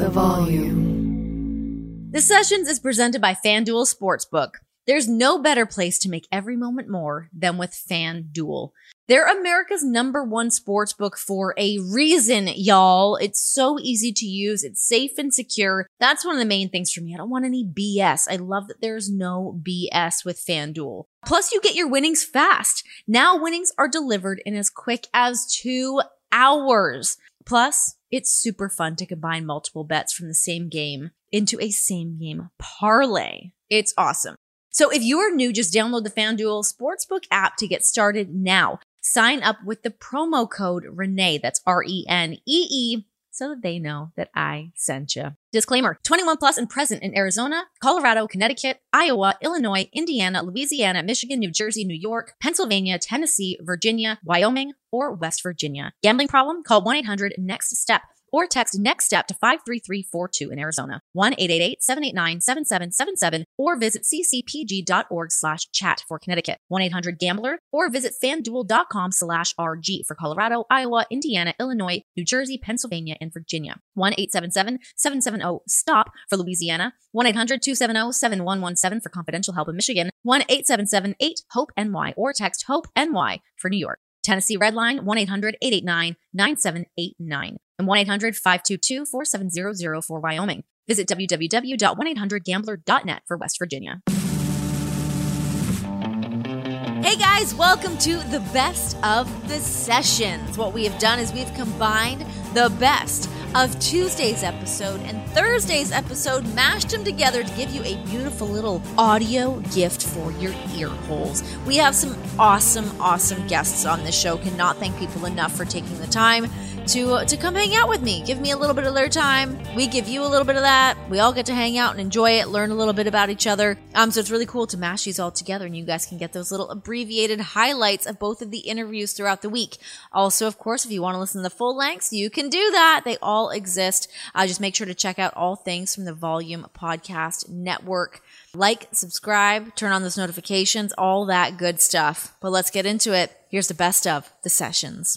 The Volume. The Sessions is presented by FanDuel Sportsbook. There's no better place to make every moment more than with FanDuel. They're America's #1 sportsbook for a reason, y'all. It's so easy to use. It's safe and secure. That's one of the main things for me. I don't want any BS. I love that there's no BS with FanDuel. Plus, you get your winnings fast. Now winnings are delivered in as quick as 2 hours. Plus, it's super fun to combine multiple bets from the same game into a same game parlay. It's awesome. So if you are new, just download the FanDuel Sportsbook app to get started now. Sign up with the promo code Renee, that's RENEE, so that they know that I sent you. Disclaimer, 21 plus and present in Arizona, Colorado, Connecticut, Iowa, Illinois, Indiana, Louisiana, Michigan, New Jersey, New York, Pennsylvania, Tennessee, Virginia, Wyoming, or West Virginia. Gambling problem? Call 1-800-NEXT-STEP. Or text NEXT STEP to 53342 in Arizona, 1-888-789-7777, or visit ccpg.org/chat for Connecticut, 1-800-GAMBLER, or visit fanduel.com/RG for Colorado, Iowa, Indiana, Illinois, New Jersey, Pennsylvania, and Virginia, 1-877-770-STOP for Louisiana, 1-800-270-7117 for confidential help in Michigan, 1-877-8-HOPE-NY, or text HOPE-NY for New York. Tennessee Redline, 1-800-889-9789. And 1-800-522-4700 for Wyoming. Visit www.1800gambler.net for West Virginia. Hey guys, welcome to the Best of the Sessions. What we have done is we've combined the best of Tuesday's episode and Thursday's episode, mashed them together to give you a beautiful little audio gift for your ear holes. We have some awesome guests on this show. Cannot thank people enough for taking the time to come hang out with me. Give me a little bit of their time. We give you a little bit of that. We all get to hang out and enjoy it, learn a little bit about each other. So it's really cool to mash these all together, and you guys can get those little abbreviated highlights of both of the interviews throughout the week. Also, of course, if you want to listen to the full lengths, you can do that. They all exist. Just make sure to check out all things from the Volume Podcast Network. Like, subscribe, turn on those notifications, all that good stuff. But let's get into it. Here's the best of the Sessions.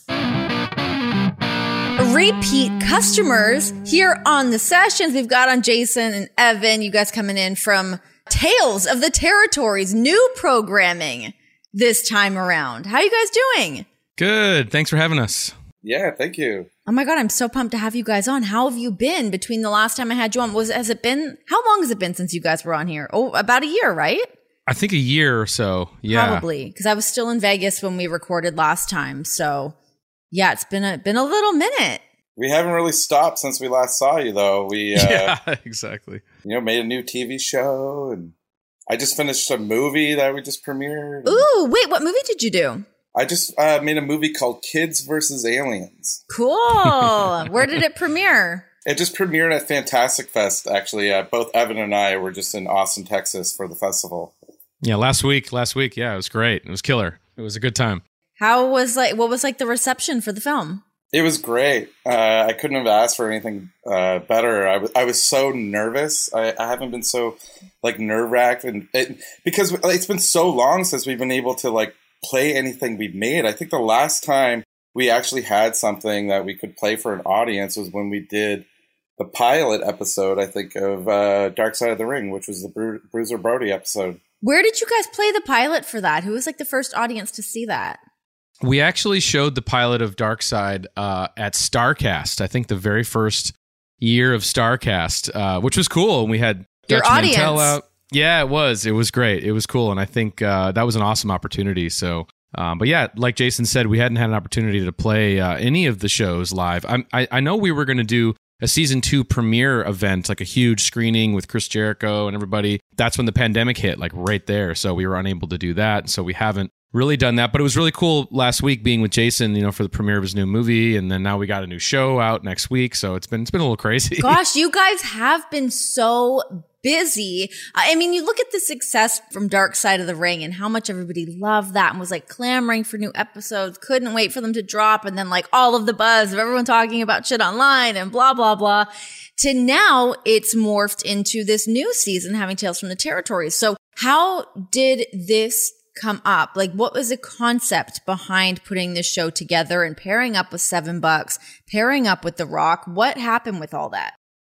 Repeat customers here on the Sessions. We've got on Jason and Evan, you guys coming in from Tales of the Territories, new programming this time around. How are you guys doing? Good. Thanks for having us. Yeah, thank you. Oh my God, I'm so pumped to have you guys on. How have you been between the last time I had you on? How long has it been since you guys were on here? Oh, about a year, right? I think a year or so. Yeah. Probably, because I was still in Vegas when we recorded last time. So yeah, it's been a little minute. We haven't really stopped since we last saw you, though. Yeah, exactly. Made a new TV show, and I just finished a movie that we just premiered. Ooh, wait, what movie did you do? I just made a movie called Kids vs. Aliens. Cool. Where did it premiere? It just premiered at Fantastic Fest, actually. Both Evan and I were just in Austin, Texas for the festival. Yeah, last week. Yeah, it was great. It was killer. It was a good time. What was the reception for the film? It was great. I couldn't have asked for anything better. I was so nervous. I haven't been so nerve-wracked, because it's been so long since we've been able to play anything we've made. I think the last time we actually had something that we could play for an audience was when we did the pilot episode, I think, of Dark Side of the Ring, which was the Bruiser Brody episode. Where did you guys play the pilot for that? Who was the first audience to see that? We actually showed the pilot of Dark Side at StarCast, I think the very first year of StarCast, which was cool. And we had your Dutch audience Mantell out. Yeah, it was. It was great. It was cool. And I think that was an awesome opportunity. So, but yeah, like Jason said, we hadn't had an opportunity to play any of the shows live. I know we were going to do a season 2 premiere event, a huge screening with Chris Jericho and everybody. That's when the pandemic hit, right there. So we were unable to do that. So we haven't really done that. But it was really cool last week being with Jason, for the premiere of his new movie. And then now we got a new show out next week. So it's been a little crazy. Gosh, you guys have been so busy. I mean, you look at the success from Dark Side of the Ring and how much everybody loved that and was clamoring for new episodes, couldn't wait for them to drop. And then all of the buzz of everyone talking about shit online and blah, blah, blah, to now it's morphed into this new season having Tales from the Territories. So how did this come up? What was the concept behind putting this show together and pairing up with $7, pairing up with The Rock? What happened with all that?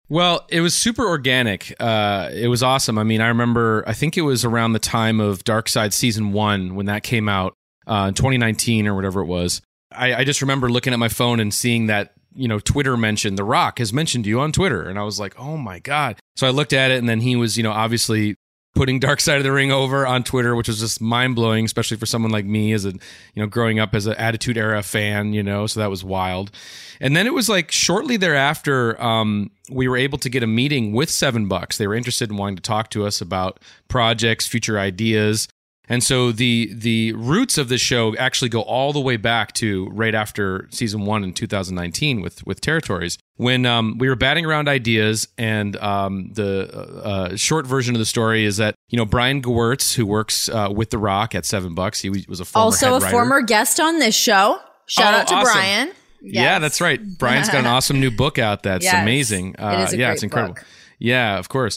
Well, it was super organic. It was awesome. I mean, I think it was around the time of Darkside Season 1 when that came out in 2019 or whatever it was. I just remember looking at my phone and seeing that, Twitter mentioned The Rock has mentioned you on Twitter. And I was like, oh my God. So I looked at it, and then he was, obviously putting Dark Side of the Ring over on Twitter, which was just mind blowing, especially for someone like me as growing up as an Attitude Era fan, so that was wild. And then it was like shortly thereafter, we were able to get a meeting with $7. They were interested in wanting to talk to us about projects, future ideas. And so the roots of this show actually go all the way back to right after season 1 in 2019 with Territories, when we were batting around ideas. And the short version of the story is that Brian Gewirtz, who works with The Rock at $7, he was a former head writer. Former guest on this show. Shout out to awesome. Brian. Yes. Yeah, that's right. Brian's got an awesome new book out that's amazing. It is a great it's incredible. book. Yeah, of course.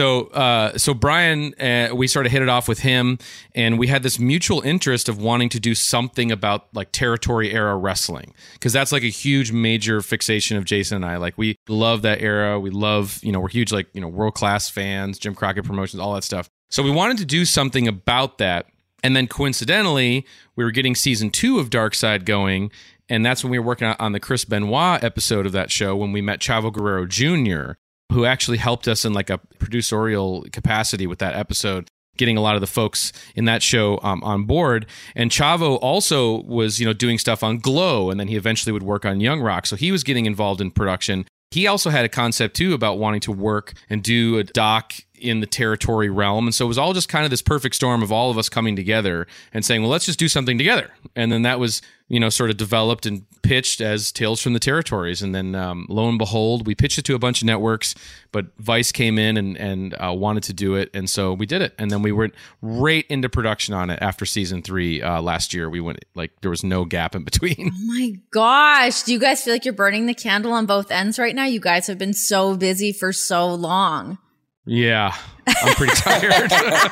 So Brian, we sort of hit it off with him, and we had this mutual interest of wanting to do something about like territory era wrestling, because that's like a huge major fixation of Jason and I. Like, we love that era. We love, we're huge world class fans, Jim Crockett Promotions, all that stuff. So we wanted to do something about that, and then coincidentally, we were getting season 2 of Dark Side going. And that's when we were working on the Chris Benoit episode of that show, when we met Chavo Guerrero Jr., who actually helped us in like a producerial capacity with that episode, getting a lot of the folks in that show on board. And Chavo also was, doing stuff on Glow, and then he eventually would work on Young Rock. So he was getting involved in production. He also had a concept too about wanting to work and do a doc in the territory realm. And so it was all just kind of this perfect storm of all of us coming together and saying, well, let's just do something together. And then that was, sort of developed and pitched as Tales from the Territories. And then lo and behold, we pitched it to a bunch of networks, but Vice came in and wanted to do it. And so we did it. And then we went right into production on it after season 3 last year. We went, like, there was no gap in between. Oh my gosh. Do you guys feel like you're burning the candle on both ends right now? You guys have been so busy for so long. Yeah, I'm pretty tired.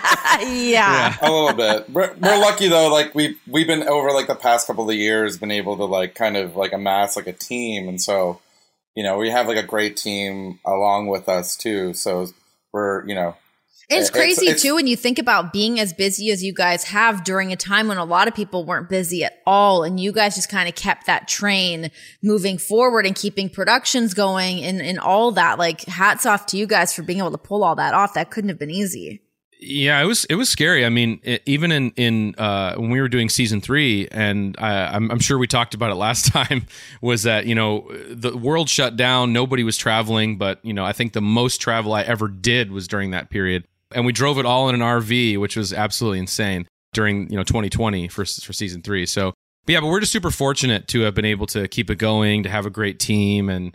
Yeah, a little bit. We're lucky though. Like we've been over like the past couple of years, been able to like kind of like amass like a team, and so we have like a great team along with us too. So we're It's crazy too when you think about being as busy as you guys have during a time when a lot of people weren't busy at all, and you guys just kind of kept that train moving forward and keeping productions going and all that. Like, hats off to you guys for being able to pull all that off. That couldn't have been easy. Yeah, it was scary. I mean, even in when we were doing season 3, and I'm sure we talked about it last time, was that the world shut down, nobody was traveling, but I think the most travel I ever did was during that period. And we drove it all in an RV, which was absolutely insane during 2020 for season 3. So, but we're just super fortunate to have been able to keep it going, to have a great team, and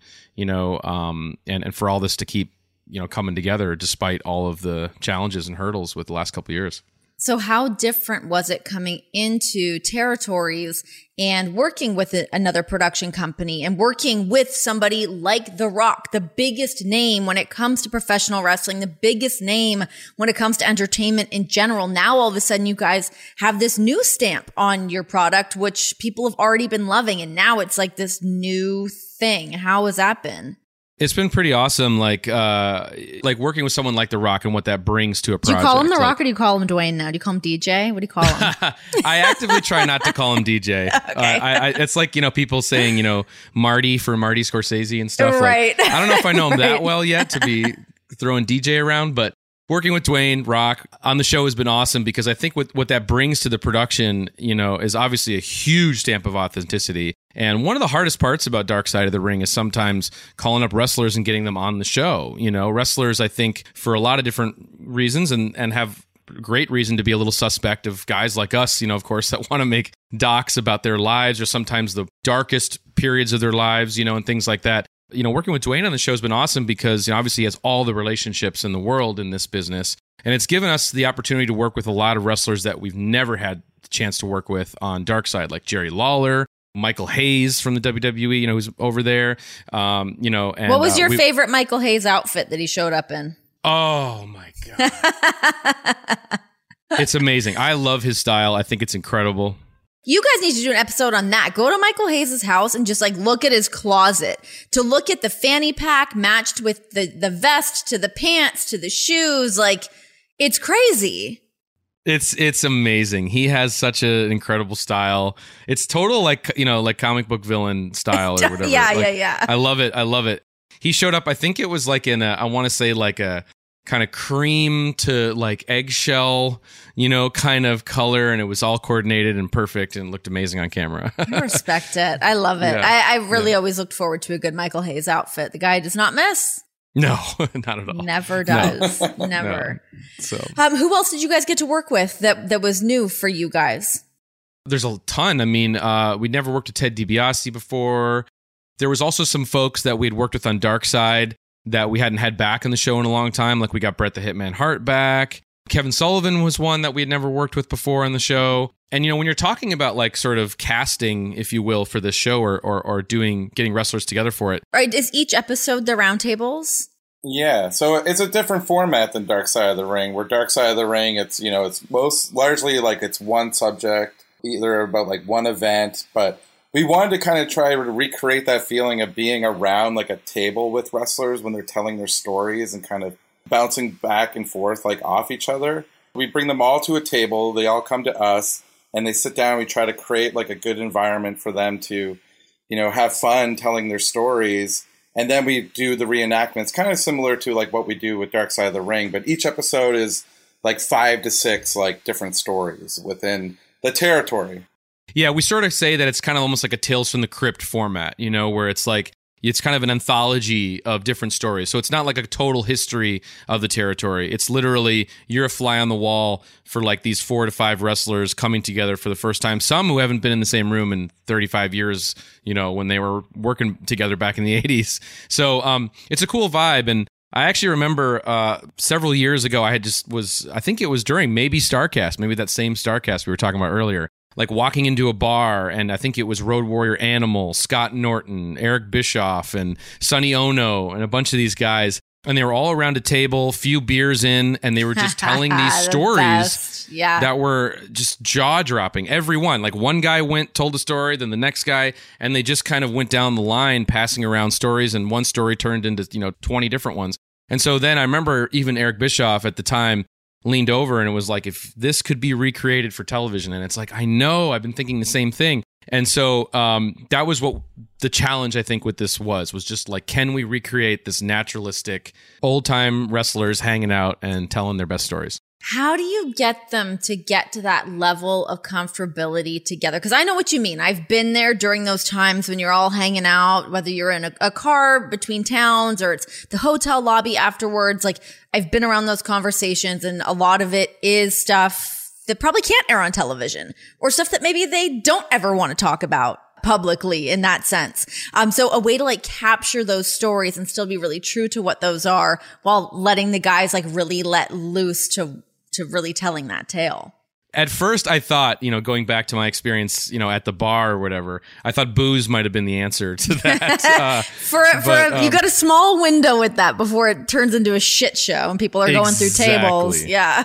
and for all this to keep coming together despite all of the challenges and hurdles with the last couple of years. So how different was it coming into Territories and working with another production company and working with somebody like The Rock, the biggest name when it comes to professional wrestling, the biggest name when it comes to entertainment in general? Now, all of a sudden, you guys have this new stamp on your product, which people have already been loving. And now it's like this new thing. How has that been? It's been pretty awesome, like working with someone like The Rock and what that brings to a project. Do you call him The Rock or do you call him Dwayne now? Do you call him DJ? What do you call him? I actively try not to call him DJ. Okay. It's like, people saying, Marty for Marty Scorsese and stuff. Right. Like, I don't know if I know him that well yet to be throwing DJ around, but working with Dwayne Rock on the show has been awesome, because I think what that brings to the production, is obviously a huge stamp of authenticity. And one of the hardest parts about Dark Side of the Ring is sometimes calling up wrestlers and getting them on the show. Wrestlers, I think, for a lot of different reasons and have great reason to be a little suspect of guys like us, of course, that want to make docs about their lives or sometimes the darkest periods of their lives, and things like that. Working with Dwayne on the show has been awesome because obviously he has all the relationships in the world in this business. And it's given us the opportunity to work with a lot of wrestlers that we've never had the chance to work with on Dark Side, like Jerry Lawler, Michael Hayes from the WWE, who's over there. And what was your favorite Michael Hayes outfit that he showed up in? Oh my God. It's amazing. I love his style. I think it's incredible. You guys need to do an episode on that. Go to Michael Hayes' house and just like look at his closet, to look at the fanny pack matched with the vest to the pants to the shoes. Like, it's crazy. It's amazing. He has such an incredible style. It's total like, you know, like comic book villain style or whatever. Yeah. I love it. He showed up, I think it was like in I want to say like a kind of cream to like eggshell, you know, kind of color, and it was all coordinated and perfect and looked amazing on camera. I respect it. I love it. Yeah. I really always looked forward to a good Michael Hayes outfit. The guy does not miss. No, not at all. Never does. No. Never. No. So who else did you guys get to work with that was new for you guys? there's a ton. I mean, we'd never worked with Ted DiBiase before. There was also some folks that we had worked with on Dark Side that we hadn't had back in the show in a long time. Like we got Bret the Hitman Hart back. Kevin Sullivan was one that we had never worked with before on the show. And, you know, when you're talking about like sort of casting, if you will, for this show or getting wrestlers together for it. All right, is each episode the roundtables? Yeah, so it's a different format than Dark Side of the Ring. Where Dark Side of the Ring, it's, you know, it's most largely like it's one subject, either about like one event, but we wanted to kind of try to recreate that feeling of being around like a table with wrestlers when they're telling their stories and kind of bouncing back and forth like off each other. We bring them all to a table, they all come to us, and they sit down. We try to create like a good environment for them to, you know, have fun telling their stories. And then we do the reenactments, kind of similar to like what we do with Dark Side of the Ring. But each episode is like 5 to 6 like different stories within the territory. Yeah, we sort of say that it's kind of almost like a Tales from the Crypt format, you know, where it's like, it's kind of an anthology of different stories. So it's not like a total history of the territory. It's literally, you're a fly on the wall for like these 4 to 5 wrestlers coming together for the first time. Some who haven't been in the same room in 35 years, you know, when they were working together back in the 80s. So it's a cool vibe. And I actually remember several years ago, I think it was during maybe StarCast, maybe that same StarCast we were talking about earlier. Like walking into a bar, and I think it was Road Warrior Animal, Scott Norton, Eric Bischoff, and Sonny Ono, and a bunch of these guys. And they were all around a table, few beers in, and they were just telling these stories that were just jaw-dropping. Everyone. Like one guy told a story, then the next guy, and they just kind of went down the line passing around stories, and one story turned into, 20 different ones. And so then I remember even Eric Bischoff at the time leaned over and it was like, if this could be recreated for television. And it's like, I know, I've been thinking the same thing. And so that was what the challenge, I think, with this was just like, can we recreate this naturalistic old-time wrestlers hanging out and telling their best stories? How do you get them to get to that level of comfortability together? Because I know what you mean. I've been there during those times when you're all hanging out, whether you're in a car between towns or it's the hotel lobby afterwards. Like, I've been around those conversations, and a lot of it is stuff that probably can't air on television, or stuff that maybe they don't ever want to talk about publicly in that sense. So a way to like capture those stories and still be really true to what those are while letting the guys like really let loose to really telling that tale. At first, I thought, going back to my experience, at the bar or whatever, I thought booze might have been the answer to that. You got a small window with that before it turns into a shit show and people are going through tables. Yeah.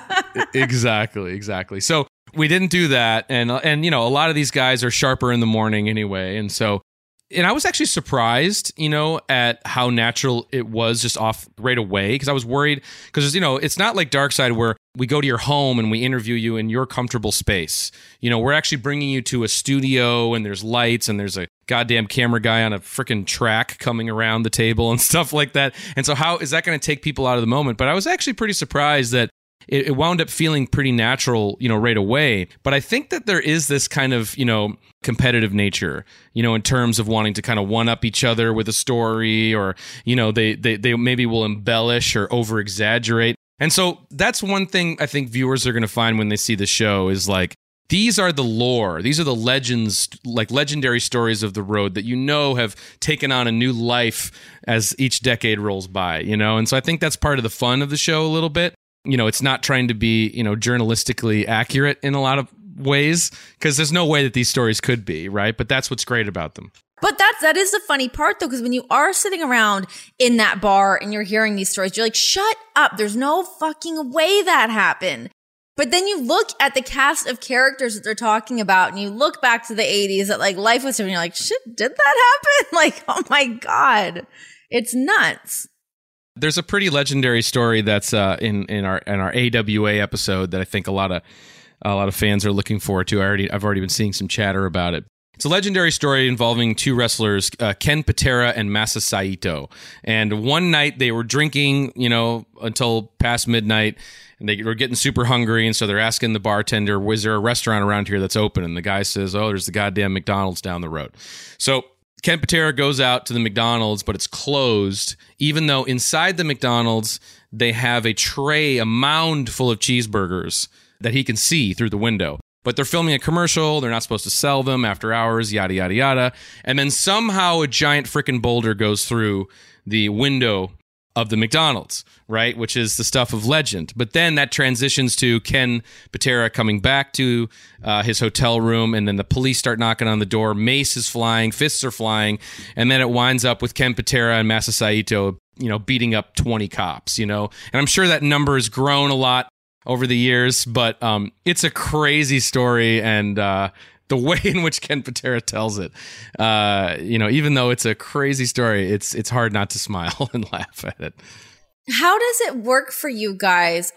Exactly. So we didn't do that. And a lot of these guys are sharper in the morning anyway. And I was actually surprised, at how natural it was just off right away, because I was worried, because, it's not like Dark Side where we go to your home and we interview you in your comfortable space. We're actually bringing you to a studio and there's lights and there's a goddamn camera guy on a freaking track coming around the table and stuff like that. And so how is that going to take people out of the moment? But I was actually pretty surprised that it wound up feeling pretty natural, right away. But I think that there is this kind of, competitive nature, in terms of wanting to kind of one-up each other with a story, or, they maybe will embellish or over-exaggerate. And so that's one thing I think viewers are going to find when they see the show is like, these are the lore. These are the legends, like legendary stories of the road that have taken on a new life as each decade rolls by, And so I think that's part of the fun of the show a little bit. It's not trying to be, journalistically accurate in a lot of ways, because there's no way that these stories could be, right? But that's what's great about them. But that is the funny part, though, because when you are sitting around in that bar and you're hearing these stories, you're like, shut up. There's no fucking way that happened. But then you look at the cast of characters that they're talking about and you look back to the 80s that like life was different. You're like, shit, did that happen? Like, oh my God, it's nuts. There's a pretty legendary story that's in our AWA episode that I think a lot of fans are looking forward to. I've already been seeing some chatter about it. It's a legendary story involving two wrestlers, Ken Patera and Masa Saito. And one night they were drinking, until past midnight, and they were getting super hungry. And so they're asking the bartender, "Was there a restaurant around here that's open?" And the guy says, "Oh, there's the goddamn McDonald's down the road." So Ken Patera goes out to the McDonald's, but it's closed, even though inside the McDonald's they have a mound full of cheeseburgers that he can see through the window. But they're filming a commercial. They're not supposed to sell them after hours, yada, yada, yada. And then somehow a giant freaking boulder goes through the window of the McDonald's, right? Which is the stuff of legend. But then that transitions to Ken Patera coming back to his hotel room, and then the police start knocking on the door. Mace is flying, fists are flying, and then it winds up with Ken Patera and Masa Saito, beating up 20 cops, And I'm sure that number has grown a lot over the years, but it's a crazy story, and the way in which Ken Patera tells it, even though it's a crazy story, it's hard not to smile and laugh at it. How does it work for you guys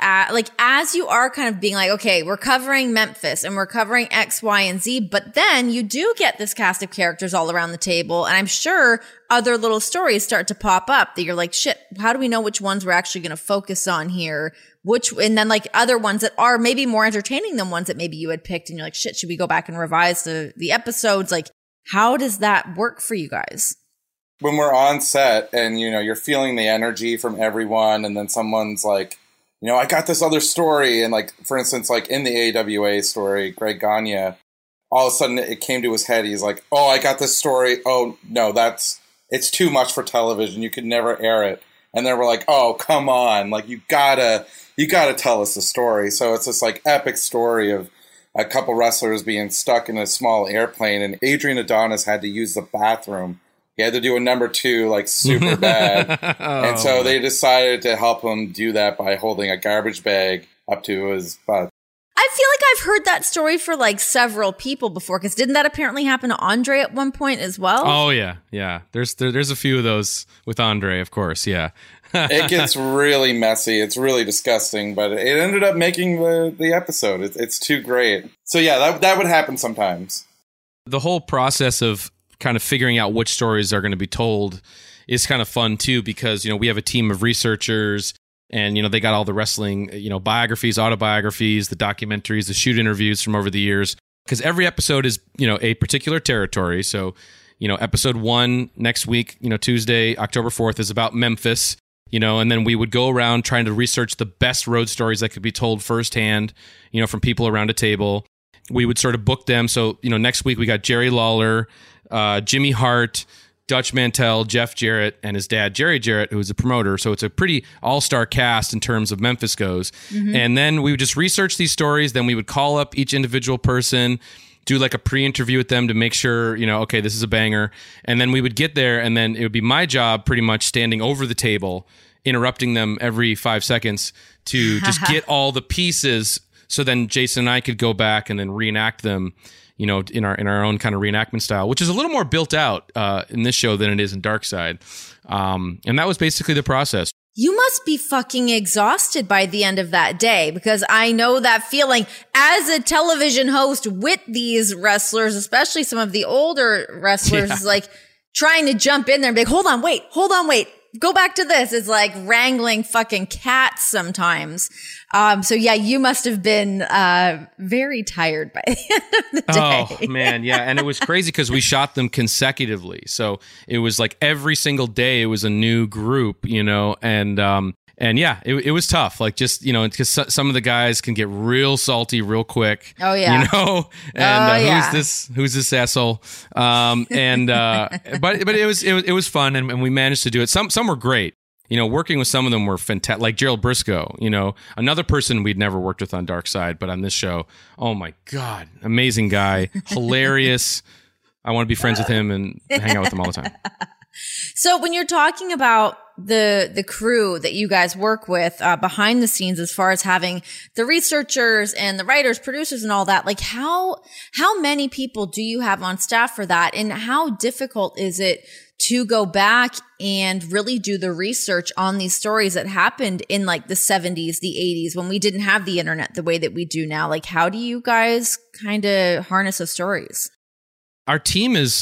as you are kind of being like, okay, we're covering Memphis and we're covering X, Y, and Z, but then you do get this cast of characters all around the table, and I'm sure other little stories start to pop up that you're like, shit, how do we know which ones we're actually going to focus on here? And then like other ones that are maybe more entertaining than ones that maybe you had picked, and you're like, shit, should we go back and revise the episodes? Like, how does that work for you guys? When we're on set and, you're feeling the energy from everyone, and then someone's like, I got this other story. And like, for instance, like in the AWA story, Greg Gagne, all of a sudden it came to his head. He's like, oh, I got this story. Oh, no, it's too much for television. You could never air it. And then we're like, oh, come on. Like, you gotta tell us the story. So it's this like epic story of a couple wrestlers being stuck in a small airplane, and Adrian Adonis had to use the bathroom. He had to do a number 2, like, super bad. And so they decided to help him do that by holding a garbage bag up to his butt. I feel like I've heard that story for like several people before, because didn't that apparently happen to Andre at one point as well? Oh, yeah. Yeah. There's a few of those with Andre, of course. Yeah. It gets really messy. It's really disgusting, but it ended up making the episode. It's too great. So, yeah, that would happen sometimes. The whole process of kind of figuring out which stories are going to be told is kind of fun too, because, we have a team of researchers, and, they got all the wrestling, biographies, autobiographies, the documentaries, the shoot interviews from over the years, because every episode is, a particular territory. So, episode 1 next week, Tuesday, October 4th is about Memphis, and then we would go around trying to research the best road stories that could be told firsthand, from people around a table. We would sort of book them. So, next week we got Jerry Lawler, Jimmy Hart, Dutch Mantell, Jeff Jarrett, and his dad, Jerry Jarrett, who's a promoter. So it's a pretty all-star cast in terms of Memphis goes. Mm-hmm. And then we would just research these stories. Then we would call up each individual person, do like a pre-interview with them to make sure, okay, this is a banger. And then we would get there, and then it would be my job pretty much standing over the table, interrupting them every 5 seconds to just get all the pieces. So then Jason and I could go back and then reenact them, in our own kind of reenactment style, which is a little more built out in this show than it is in Dark Side. And that was basically the process. You must be fucking exhausted by the end of that day, because I know that feeling as a television host with these wrestlers, especially some of the older wrestlers, is like trying to jump in there and be like, hold on, wait. Go back to this. It's like wrangling fucking cats sometimes. So yeah, you must have been very tired by the end of the day. Oh man, yeah, and it was crazy because we shot them consecutively. So it was like every single day it was a new group, and yeah, it was tough. Like just because some of the guys can get real salty real quick. Oh yeah, and who's this asshole? But it was fun, and we managed to do it. Some were great. Working with some of them were fantastic, like Gerald Briscoe, another person we'd never worked with on Dark Side, but on this show, oh my God, amazing guy, hilarious. I want to be friends with him and hang out with him all the time. So when you're talking about the crew that you guys work with behind the scenes, as far as having the researchers and the writers, producers, and all that. Like how many people do you have on staff for that, and how difficult is it to go back and really do the research on these stories that happened in like the 70s, the 80s, when we didn't have the internet the way that we do now? Like, how do you guys kind of harness those stories? Our team is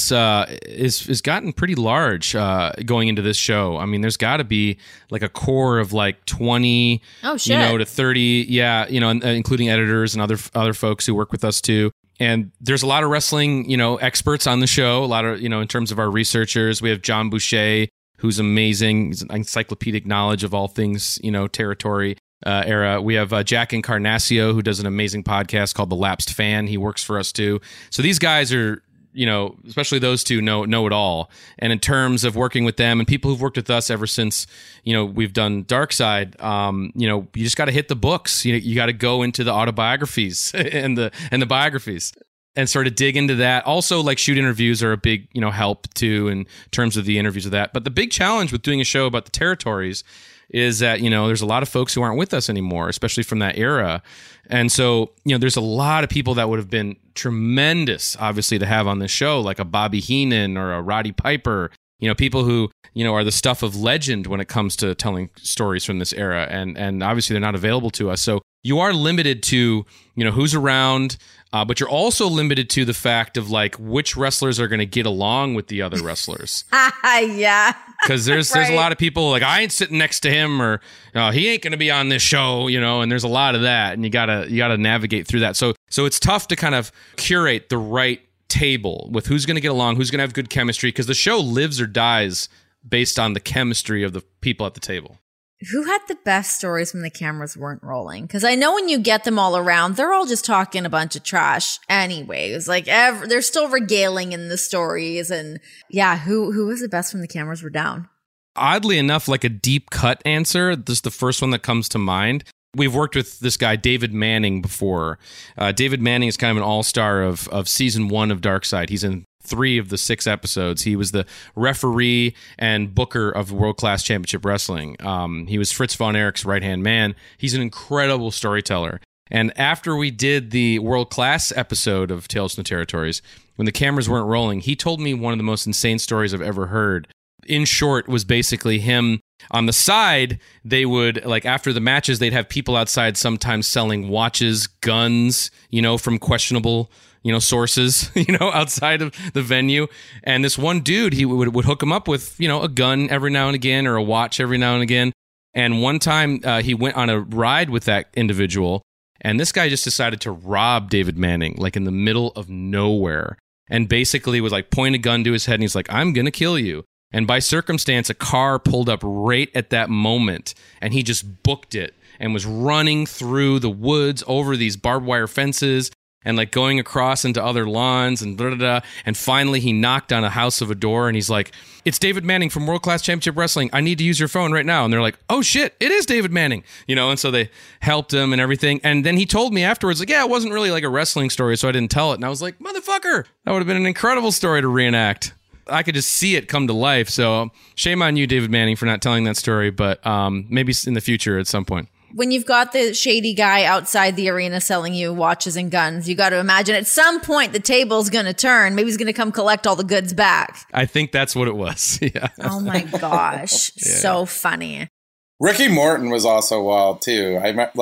gotten pretty large going into this show. I mean, there's got to be like a core of like 20, to 30, including editors and other folks who work with us too. And there's a lot of wrestling, experts on the show. A lot of, in terms of our researchers, we have John Boucher, who's amazing. He's an encyclopedic knowledge of all things, territory era. We have Jack Encarnacio, who does an amazing podcast called The Lapsed Fan. He works for us too. So these guys are, especially those two know it all. And in terms of working with them and people who've worked with us ever since, we've done Dark Side, you just got to hit the books. You got to go into the autobiographies and the biographies and sort of dig into that. Also, like, shoot interviews are a big, help too in terms of the interviews of that. But the big challenge with doing a show about the territories is that, there's a lot of folks who aren't with us anymore, especially from that era. And so, there's a lot of people that would have been tremendous, obviously, to have on this show, like a Bobby Heenan or a Roddy Piper, people who, are the stuff of legend when it comes to telling stories from this era. And obviously they're not available to us. So you are limited to, who's around, but you're also limited to the fact of like which wrestlers are going to get along with the other wrestlers. Yeah. Because there's a lot of people like, I ain't sitting next to him, or he ain't going to be on this show, and there's a lot of that, and you gotta navigate through that. So it's tough to kind of curate the right table with who's going to get along, who's going to have good chemistry, because the show lives or dies based on the chemistry of the people at the table. Who had the best stories when the cameras weren't rolling? Because I know when you get them all around, they're all just talking a bunch of trash anyways. Like, they're still regaling in the stories. And yeah, who was the best when the cameras were down? Oddly enough, like a deep cut answer, this is the first one that comes to mind. We've worked with this guy, David Manning, before. David Manning is kind of an all-star of season 1 of Dark Side. He's in 3 of the 6 episodes. He was the referee and booker of World Class Championship Wrestling. He was Fritz von Erich's right-hand man. He's an incredible storyteller. And after we did the World Class episode of Tales from the Territories, when the cameras weren't rolling, he told me one of the most insane stories I've ever heard. In short, was basically him on the side. They would, like, after the matches, they'd have people outside sometimes selling watches, guns, from questionable sources, outside of the venue. And this one dude, he would hook him up with, a gun every now and again, or a watch every now and again. And one time he went on a ride with that individual, and this guy just decided to rob David Manning, like in the middle of nowhere. And basically was like, point a gun to his head, and he's like, I'm going to kill you. And by circumstance, a car pulled up right at that moment, and he just booked it and was running through the woods over these barbed wire fences and like going across into other lawns and blah, blah, blah. And finally he knocked on a house of a door, and he's like, it's David Manning from World Class Championship Wrestling. I need to use your phone right now. And they're like, oh shit, it is David Manning, and so they helped him and everything. And then he told me afterwards, like, yeah, it wasn't really like a wrestling story, so I didn't tell it. And I was like, motherfucker, that would have been an incredible story to reenact. I could just see it come to life. So shame on you, David Manning, for not telling that story, but maybe in the future at some point. When you've got the shady guy outside the arena selling you watches and guns, you got to imagine at some point the table's going to turn. Maybe he's going to come collect all the goods back. I think that's what it was. Yeah. Oh my gosh. Yeah. So funny. Ricky Morton was also wild too.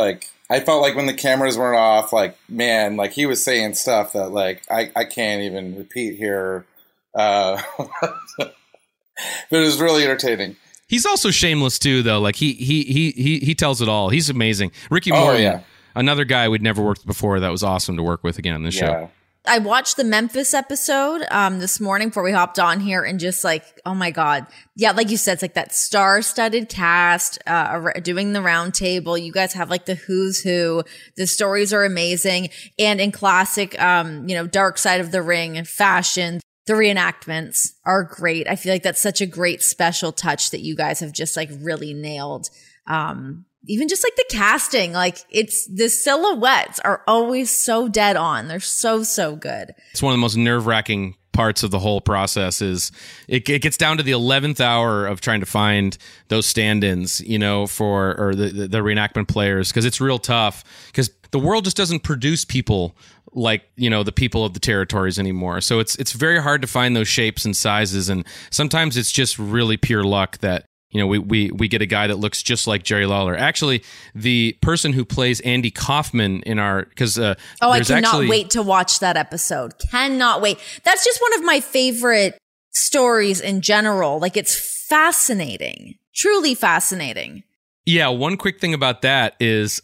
I felt like when the cameras weren't off, like, man, like he was saying stuff that like I can't even repeat here. But it was really entertaining. He's also shameless too, though. Like he tells it all. He's amazing. Ricky Morton, another guy we'd never worked with before. That was awesome to work with again on this show. I watched the Memphis episode this morning before we hopped on here, and just like, oh my God. Yeah, like you said, it's like that star-studded cast doing the round table. You guys have like the who's who. The stories are amazing. And in classic, Dark Side of the Ring fashion, the reenactments are great. I feel like that's such a great special touch that you guys have just like really nailed. Even just like the casting, like the silhouettes are always so dead on. They're so good. It's one of the most nerve-wracking parts of the whole process is it gets down to the 11th hour of trying to find those stand-ins, for the reenactment players, because it's real tough, because the world just doesn't produce people like, the people of the territories anymore. So it's very hard to find those shapes and sizes, and sometimes it's just really pure luck that we get a guy that looks just like Jerry Lawler. Actually, the person who plays Andy Kaufman in our I cannot wait to watch that episode. Cannot wait. That's just one of my favorite stories in general. Like, it's fascinating, truly fascinating. Yeah, one quick thing about that is,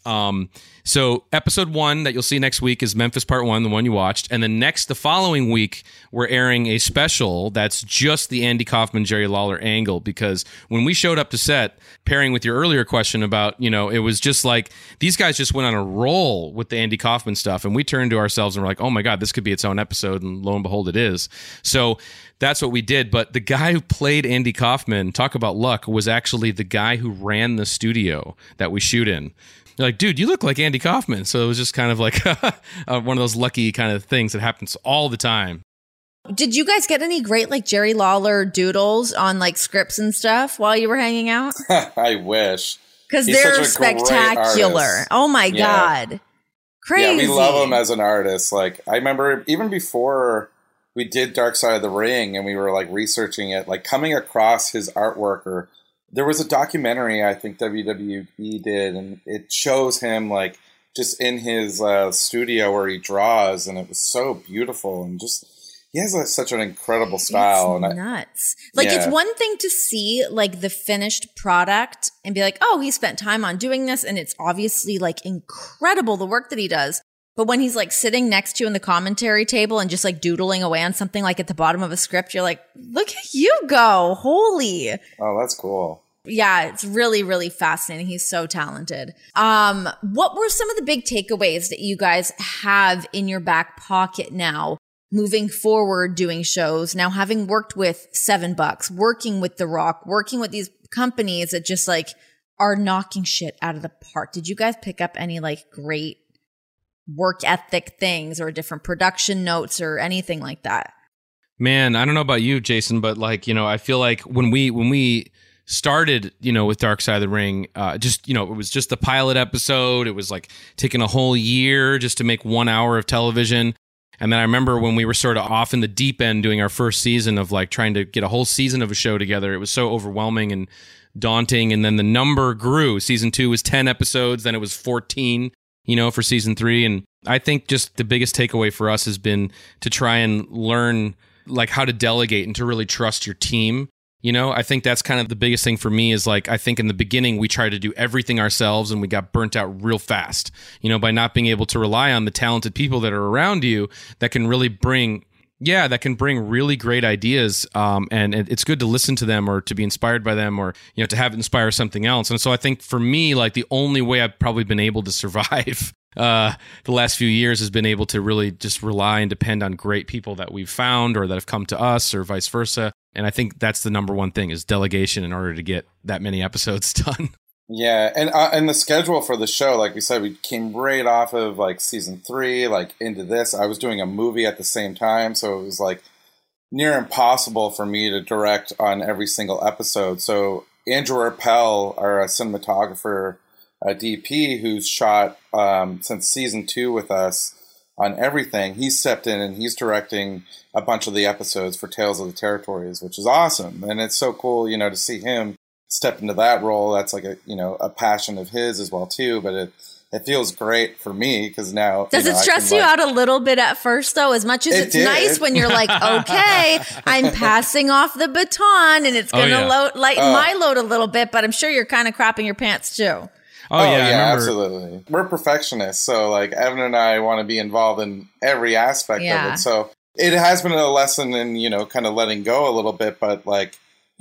so episode 1 that you'll see next week is Memphis Part 1, the one you watched. And then the following week, we're airing a special that's just the Andy Kaufman, Jerry Lawler angle. Because when we showed up to set, pairing with your earlier question about, it was just like, these guys just went on a roll with the Andy Kaufman stuff. And we turned to ourselves and we're like, oh my God, this could be its own episode. And lo and behold, it is. So that's what we did. But the guy who played Andy Kaufman, talk about luck, was actually the guy who ran the studio that we shoot in. You're like, dude, you look like Andy Kaufman. So it was just kind of like one of those lucky kind of things that happens all the time. Did you guys get any great like Jerry Lawler doodles on like scripts and stuff while you were hanging out? I wish. Because they're spectacular. Oh my God. Crazy. Yeah, we love him as an artist. Like, I remember even before we did Dark Side of the Ring and we were like researching it, like coming across his artwork, or there was a documentary I think WWE did, and it shows him like just in his studio where he draws, and it was so beautiful, and just he has such an incredible style. It's nuts. Like, it's one thing to see like the finished product and be like, oh, he spent time on doing this, and it's obviously like incredible the work that he does. But when he's like sitting next to you in the commentary table and just like doodling away on something like at the bottom of a script, you're like, look at you go. Holy. Oh, that's cool. Yeah, it's really, really fascinating. He's so talented. What were some of the big takeaways that you guys have in your back pocket now, moving forward, doing shows, now having worked with $7, working with The Rock, working with these companies that just like are knocking shit out of the park? Did you guys pick up any like great work ethic things or different production notes or anything like that? Man, I don't know about you, Jason, but like, I feel like when we started, with Dark Side of the Ring, it was just the pilot episode. It was like taking a whole year just to make 1 hour of television. And then I remember when we were sort of off in the deep end doing our first season of like trying to get a whole season of a show together. It was so overwhelming and daunting. And then the number grew. Season 2 was 10 episodes. Then it was 14, for season 3. And I think just the biggest takeaway for us has been to try and learn like how to delegate and to really trust your team. I think that's kind of the biggest thing for me is like, I think in the beginning we tried to do everything ourselves and we got burnt out real fast, by not being able to rely on the talented people that are around you that can really bring really great ideas. And it's good to listen to them or to be inspired by them or, to have it inspire something else. And so I think for me, like the only way I've probably been able to survive the last few years has been able to really just rely and depend on great people that we've found or that have come to us or vice versa. And I think that's the number one thing is delegation in order to get that many episodes done. Yeah, and the schedule for the show, like we said, we came right off of like season 3, like into this. I was doing a movie at the same time, so it was like near impossible for me to direct on every single episode. So Andrew Appel, our cinematographer, DP, who's shot since season 2 with us on everything, he stepped in and he's directing a bunch of the episodes for Tales of the Territories, which is awesome. And it's so cool, to see him step into that role. That's like a passion of his as well too. But it feels great for me because now does it stress you out a little bit at first though? As much as it's nice when you're like, okay, I'm passing off the baton and it's going to lighten my load a little bit, but I'm sure you're kind of crapping your pants too. Oh yeah, absolutely. We're perfectionists, so like Evan and I want to be involved in every aspect of it. So it has been a lesson in kind of letting go a little bit, but like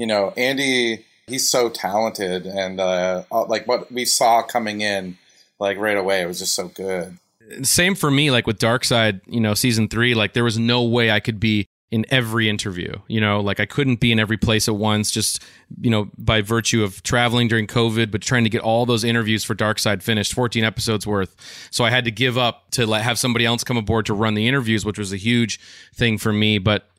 Andy, he's so talented, and like what we saw coming in, like right away, it was just so good. Same for me, like with Dark Side, season 3, like there was no way I could be in every interview, like I couldn't be in every place at once, just, by virtue of traveling during COVID, but trying to get all those interviews for Dark Side finished, 14 episodes worth. So I had to give up to have somebody else come aboard to run the interviews, which was a huge thing for me. But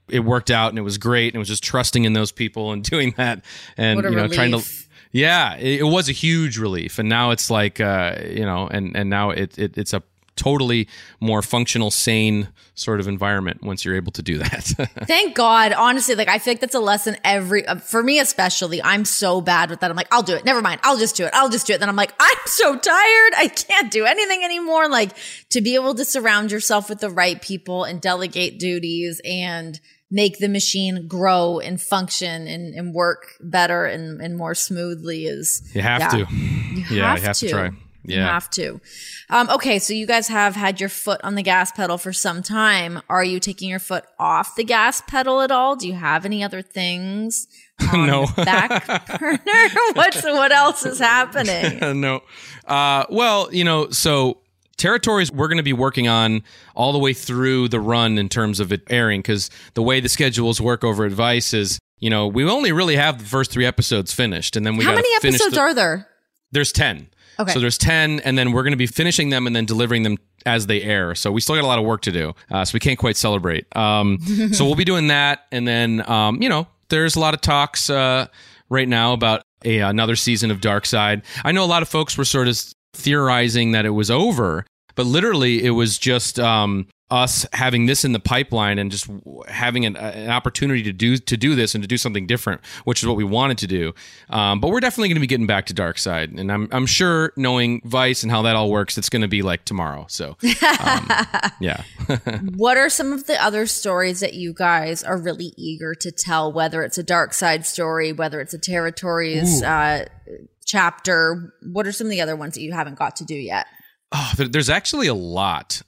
it worked out and it was great. And it was just trusting in those people and doing that and, What a trying to, relief. yeah, it was a huge relief. And now it's like, and now it's a totally more functional, sane sort of environment once you're able to do that. Thank God. Honestly, like I feel like that's a lesson for me especially. I'm so bad with that. I'm like, I'll do it. Never mind. I'll just do it. Then I'm like, I'm so tired. I can't do anything anymore. Like to be able to surround yourself with the right people and delegate duties and make the machine grow and function and work better and more smoothly is. You have to. You have to try. Yeah. You have to. Okay, so you guys have had your foot on the gas pedal for some time. Are you taking your foot off the gas pedal at all? Do you have any other things on No. the back burner? What else is happening? No. Well, so territories we're going to be working on all the way through the run in terms of it airing, because the way the schedules work over at Vice is, we only really have the first 3 episodes finished, and then we How gotta many finish episodes are there? There's 10. Okay. So there's 10, and then we're going to be finishing them and then delivering them as they air. So we still got a lot of work to do. So we can't quite celebrate. So we'll be doing that. And then, there's a lot of talks right now about another season of Dark Side. I know a lot of folks were sort of theorizing that it was over, but literally it was just us having this in the pipeline and just having an opportunity to do this and to do something different, which is what we wanted to do. But we're definitely going to be getting back to Dark Side, and I'm sure, knowing Vice and how that all works, it's going to be like tomorrow. So, yeah. What are some of the other stories that you guys are really eager to tell? Whether it's a Dark Side story, whether it's a Territories chapter, what are some of the other ones that you haven't got to do yet? Oh, there's actually a lot.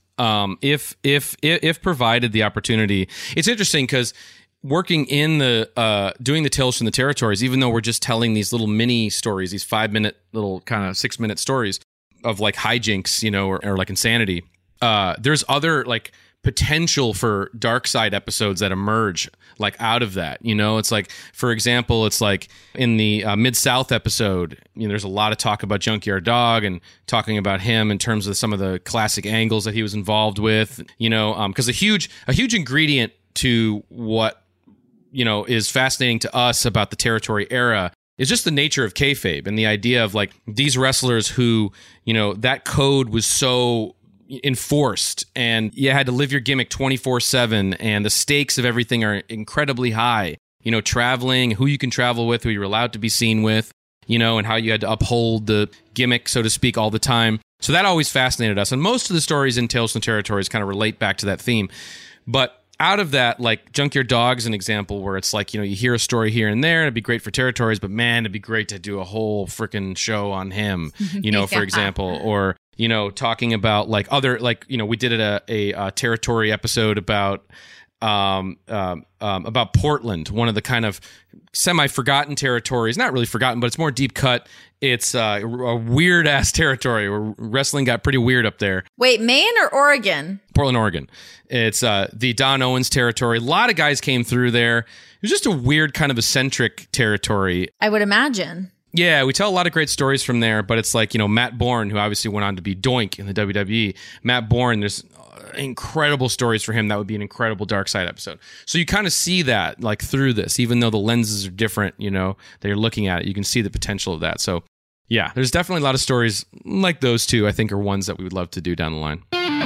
If provided the opportunity, it's interesting because working in the doing the Tales from the Territories, even though we're just telling these little mini stories, these 5-minute little kind of 6-minute stories of like hijinks, or like insanity. There's other like potential for Dark Side episodes that emerge like out of that. It's like, for example, it's like in the Mid-South episode, there's a lot of talk about Junkyard Dog and talking about him in terms of some of the classic angles that he was involved with, because a huge ingredient to what, is fascinating to us about the Territory era is just the nature of kayfabe and the idea of like these wrestlers who, that code was so enforced and you had to live your gimmick 24/7, and the stakes of everything are incredibly high, traveling, who you can travel with, who you're allowed to be seen with, and how you had to uphold the gimmick, so to speak, all the time. So that always fascinated us. And most of the stories in Tales from the Territories kind of relate back to that theme. But out of that, like Junkyard Dog is an example where it's like, you hear a story here and there, and it'd be great for Territories, but man, it'd be great to do a whole freaking show on him, for example, or talking about like other, like, we did a Territory episode about Portland, one of the kind of semi-forgotten territories. Not really forgotten, but it's more deep cut. It's a weird ass territory where wrestling got pretty weird up there. Wait, Maine or Oregon? Portland, Oregon. It's the Don Owens territory. A lot of guys came through there. It was just a weird kind of eccentric territory. I would imagine. Yeah, we tell a lot of great stories from there, but it's like, Matt Bourne, who obviously went on to be Doink in the WWE. Matt Bourne, there's incredible stories for him. That would be an incredible Dark Side episode. So you kind of see that like through this, even though the lenses are different, that you're looking at it, you can see the potential of that. So yeah, there's definitely a lot of stories like those two, I think, are ones that we would love to do down the line.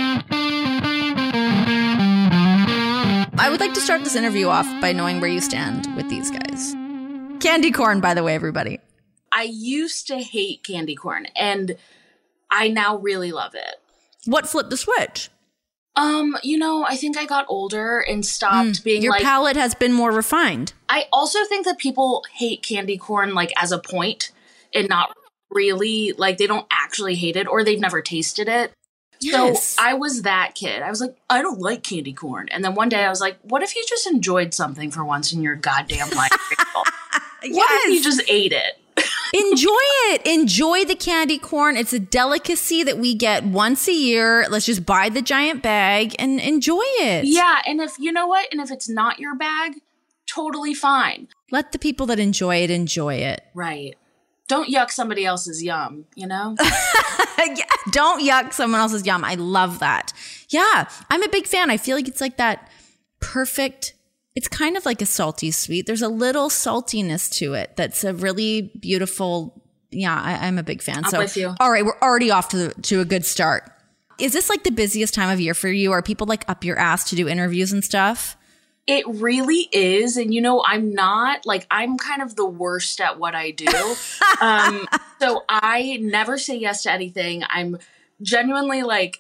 I would like to start this interview off by knowing where you stand with these guys. Candy corn, by the way, everybody. I used to hate candy corn, and I now really love it. What flipped the switch? I think I got older and stopped being Your palate has been more refined. I also think that people hate candy corn like as a point and not really, like they don't actually hate it or they've never tasted it. Yes. So I was that kid. I was like, I don't like candy corn. And then one day I was like, what if you just enjoyed something for once in your goddamn life? What if you just ate it? Enjoy it. Enjoy the candy corn. It's a delicacy that we get once a year. Let's just buy the giant bag and enjoy it. Yeah. And if you know what? And if it's not your bag, totally fine. Let the people that enjoy it enjoy it. Right. Don't yuck somebody else's yum, Yeah, don't yuck someone else's yum. I love that. Yeah, I'm a big fan. I feel like it's like that perfect It's kind of like a salty sweet. There's a little saltiness to it that's a really beautiful. Yeah, I'm a big fan. I'm with you. All right, we're already off to a good start. Is this like the busiest time of year for you? Are people like up your ass to do interviews and stuff? It really is. And, I'm kind of the worst at what I do. So I never say yes to anything. I'm genuinely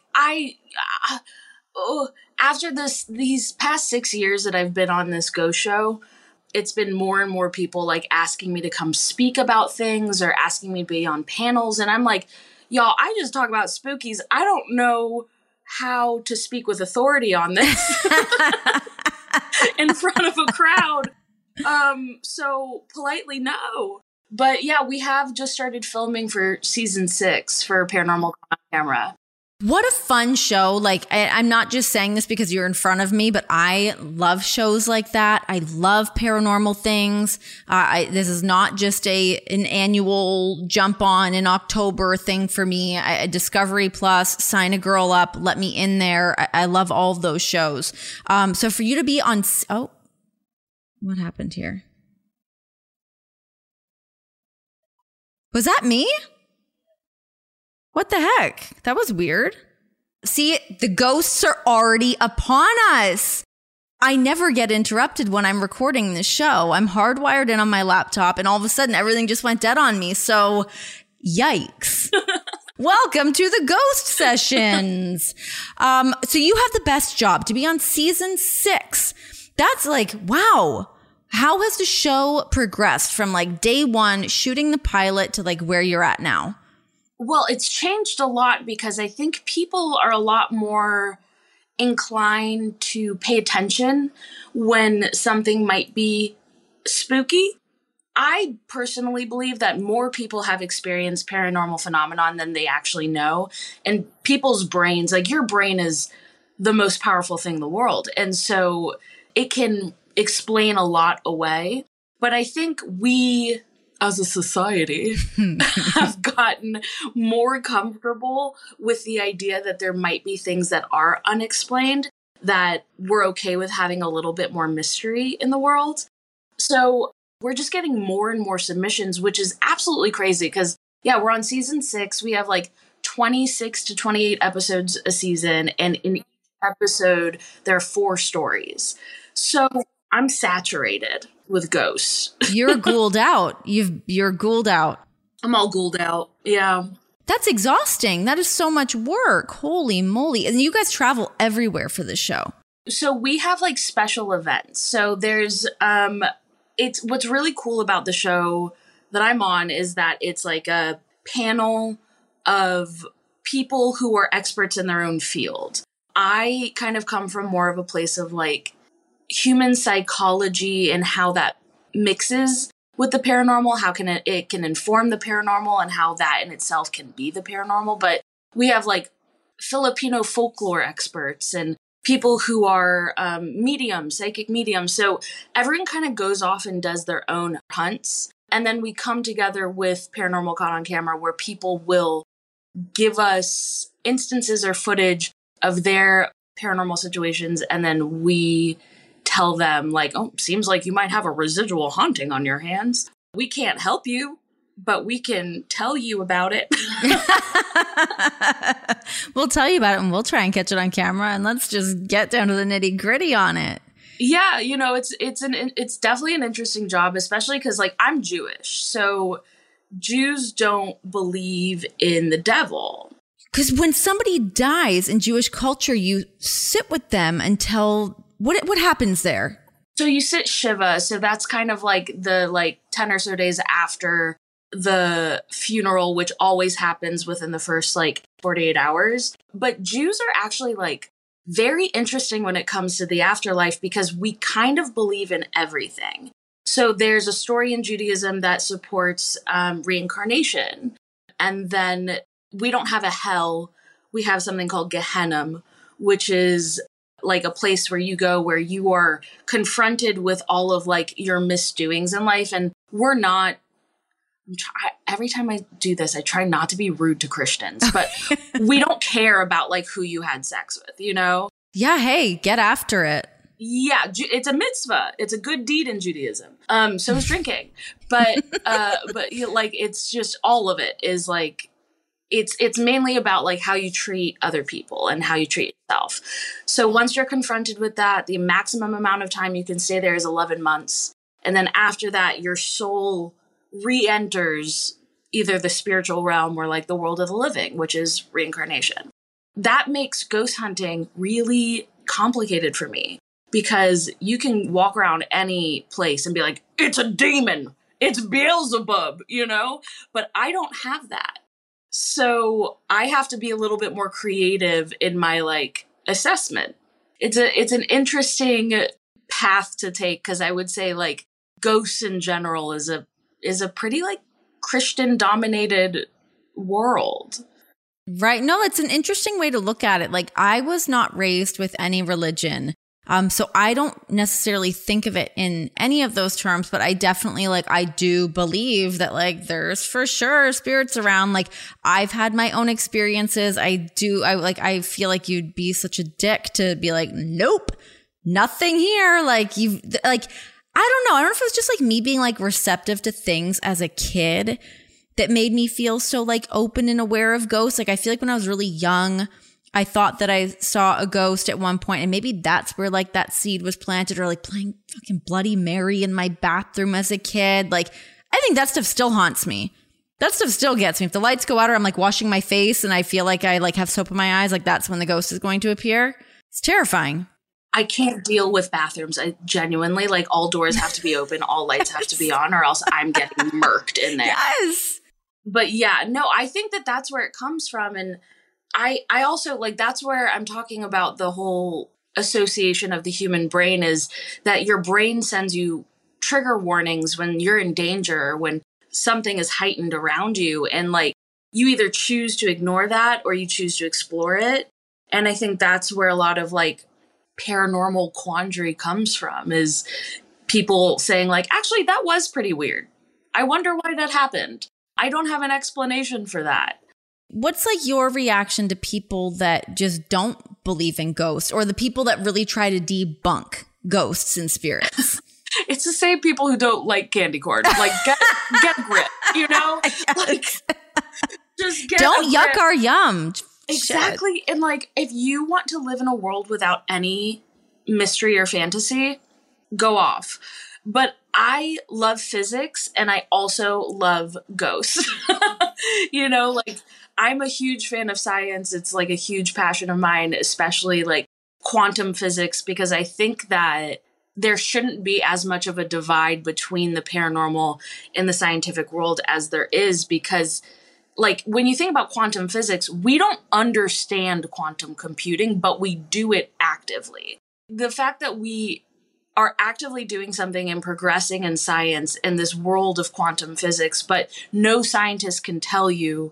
after these past 6 years that I've been on this Ghost show, it's been more and more people like asking me to come speak about things or asking me to be on panels. And I'm like, y'all, I just talk about spookies. I don't know how to speak with authority on this in front of a crowd. So politely, no. But yeah, we have just started filming for season 6 for Paranormal on Camera. What a fun show. Like, I'm not just saying this because you're in front of me, but I love shows like that. I love paranormal things. This is not just an annual jump on in October thing for me. Discovery Plus, sign a girl up, let me in there. I love all of those shows. So for you to be on, what happened here? Was that me? What the heck? That was weird. See, the ghosts are already upon us. I never get interrupted when I'm recording this show. I'm hardwired in on my laptop and all of a sudden everything just went dead on me. So yikes. Welcome to the Ghost Sessions. So you have the best job to be on season 6. That's like, wow. How has the show progressed from like day 1 shooting the pilot to like where you're at now? Well, it's changed a lot because I think people are a lot more inclined to pay attention when something might be spooky. I personally believe that more people have experienced paranormal phenomenon than they actually know. And people's brains, like your brain is the most powerful thing in the world. And so it can explain a lot away. But I think we, as a society, have gotten more comfortable with the idea that there might be things that are unexplained, that we're okay with having a little bit more mystery in the world. So we're just getting more and more submissions, which is absolutely crazy because, yeah, we're on season 6. We have like 26 to 28 episodes a season. And in each episode, there are 4 stories. So I'm saturated with ghosts. You're ghouled out. You're ghouled out. I'm all ghouled out. Yeah. That's exhausting. That is so much work. Holy moly. And you guys travel everywhere for this show. So we have like special events. So there's, it's what's really cool about the show that I'm on is that it's like a panel of people who are experts in their own field. I kind of come from more of a place of like human psychology and how that mixes with the paranormal, how can it can inform the paranormal and how that in itself can be the paranormal. But we have like Filipino folklore experts and people who are mediums, psychic mediums. So everyone kind of goes off and does their own hunts. And then we come together with Paranormal Caught on Camera where people will give us instances or footage of their paranormal situations. And then we tell them like, oh, seems like you might have a residual haunting on your hands. We can't help you, but we can tell you about it. We'll tell you about it and we'll try and catch it on camera and let's just get down to the nitty gritty on it. Yeah, you know, it's definitely an interesting job, especially because like I'm Jewish. So Jews don't believe in the devil. Because when somebody dies in Jewish culture, you sit with them until what happens there? So you sit Shiva. So that's kind of like the 10 or so days after the funeral, which always happens within the first 48 hours. But Jews are actually very interesting when it comes to the afterlife because we kind of believe in everything. So there's a story in Judaism that supports reincarnation. And then we don't have a hell. We have something called Gehenna, which is like a place where you go where you are confronted with all of your misdoings in life. And we're not, every time I do this, I try not to be rude to Christians, but we don't care about who you had sex with, you know? Yeah. Hey, get after it. Yeah, it's a mitzvah. It's a good deed in Judaism. So is drinking, but like it's just all of it is like it's mainly about like how you treat other people and how you treat yourself. So once you're confronted with that, the maximum amount of time you can stay there is 11 months, and then after that, your soul re-enters either the spiritual realm or like the world of the living, which is reincarnation. That makes ghost hunting really complicated for me. Because you can walk around any place and be like, it's a demon, it's Beelzebub, you know? But I don't have that. So I have to be a little bit more creative in my like assessment. It's an interesting path to take, because I would say like ghosts in general is a pretty like Christian dominated world. Right. No, it's an interesting way to look at it. Like, I was not raised with any religion. So I don't necessarily think of it in any of those terms, but I definitely like, I do believe that like there's for sure spirits around. Like, I've had my own experiences. I feel like you'd be such a dick to be like, nope, nothing here. Like, I don't know. I don't know if it was just like me being like receptive to things as a kid that made me feel so like open and aware of ghosts. Like, I feel like when I was really young, I thought that I saw a ghost at one point, and maybe that's where like that seed was planted, or like playing fucking Bloody Mary in my bathroom as a kid. Like, I think that stuff still haunts me. That stuff still gets me. If the lights go out or I'm like washing my face and I feel like I like have soap in my eyes, like that's when the ghost is going to appear. It's terrifying. I can't deal with bathrooms. I genuinely like all doors have to be open, all lights have to be on, or else I'm getting murked in there. Yes. But yeah, no, I think that that's where it comes from. And I also like, that's where I'm talking about the whole association of the human brain, is that your brain sends you trigger warnings when you're in danger, when something is heightened around you. And like, you either choose to ignore that or you choose to explore it. And I think that's where a lot of like paranormal quandary comes from, is people saying like, actually, that was pretty weird. I wonder why that happened. I don't have an explanation for that. What's like your reaction to people that just don't believe in ghosts, or the people that really try to debunk ghosts and spirits? It's the same people who don't like candy corn. Like, get a grip, you know? Yes. Like, just get don't a yuck grip. our yum. Exactly. Shit. And like, if you want to live in a world without any mystery or fantasy, go off. But I love physics, and I also love ghosts. You know, like, I'm a huge fan of science. It's like a huge passion of mine, especially like quantum physics, because I think that there shouldn't be as much of a divide between the paranormal and the scientific world as there is, because like, when you think about quantum physics, we don't understand quantum computing, but we do it actively. The fact that we are actively doing something and progressing in science in this world of quantum physics, but no scientist can tell you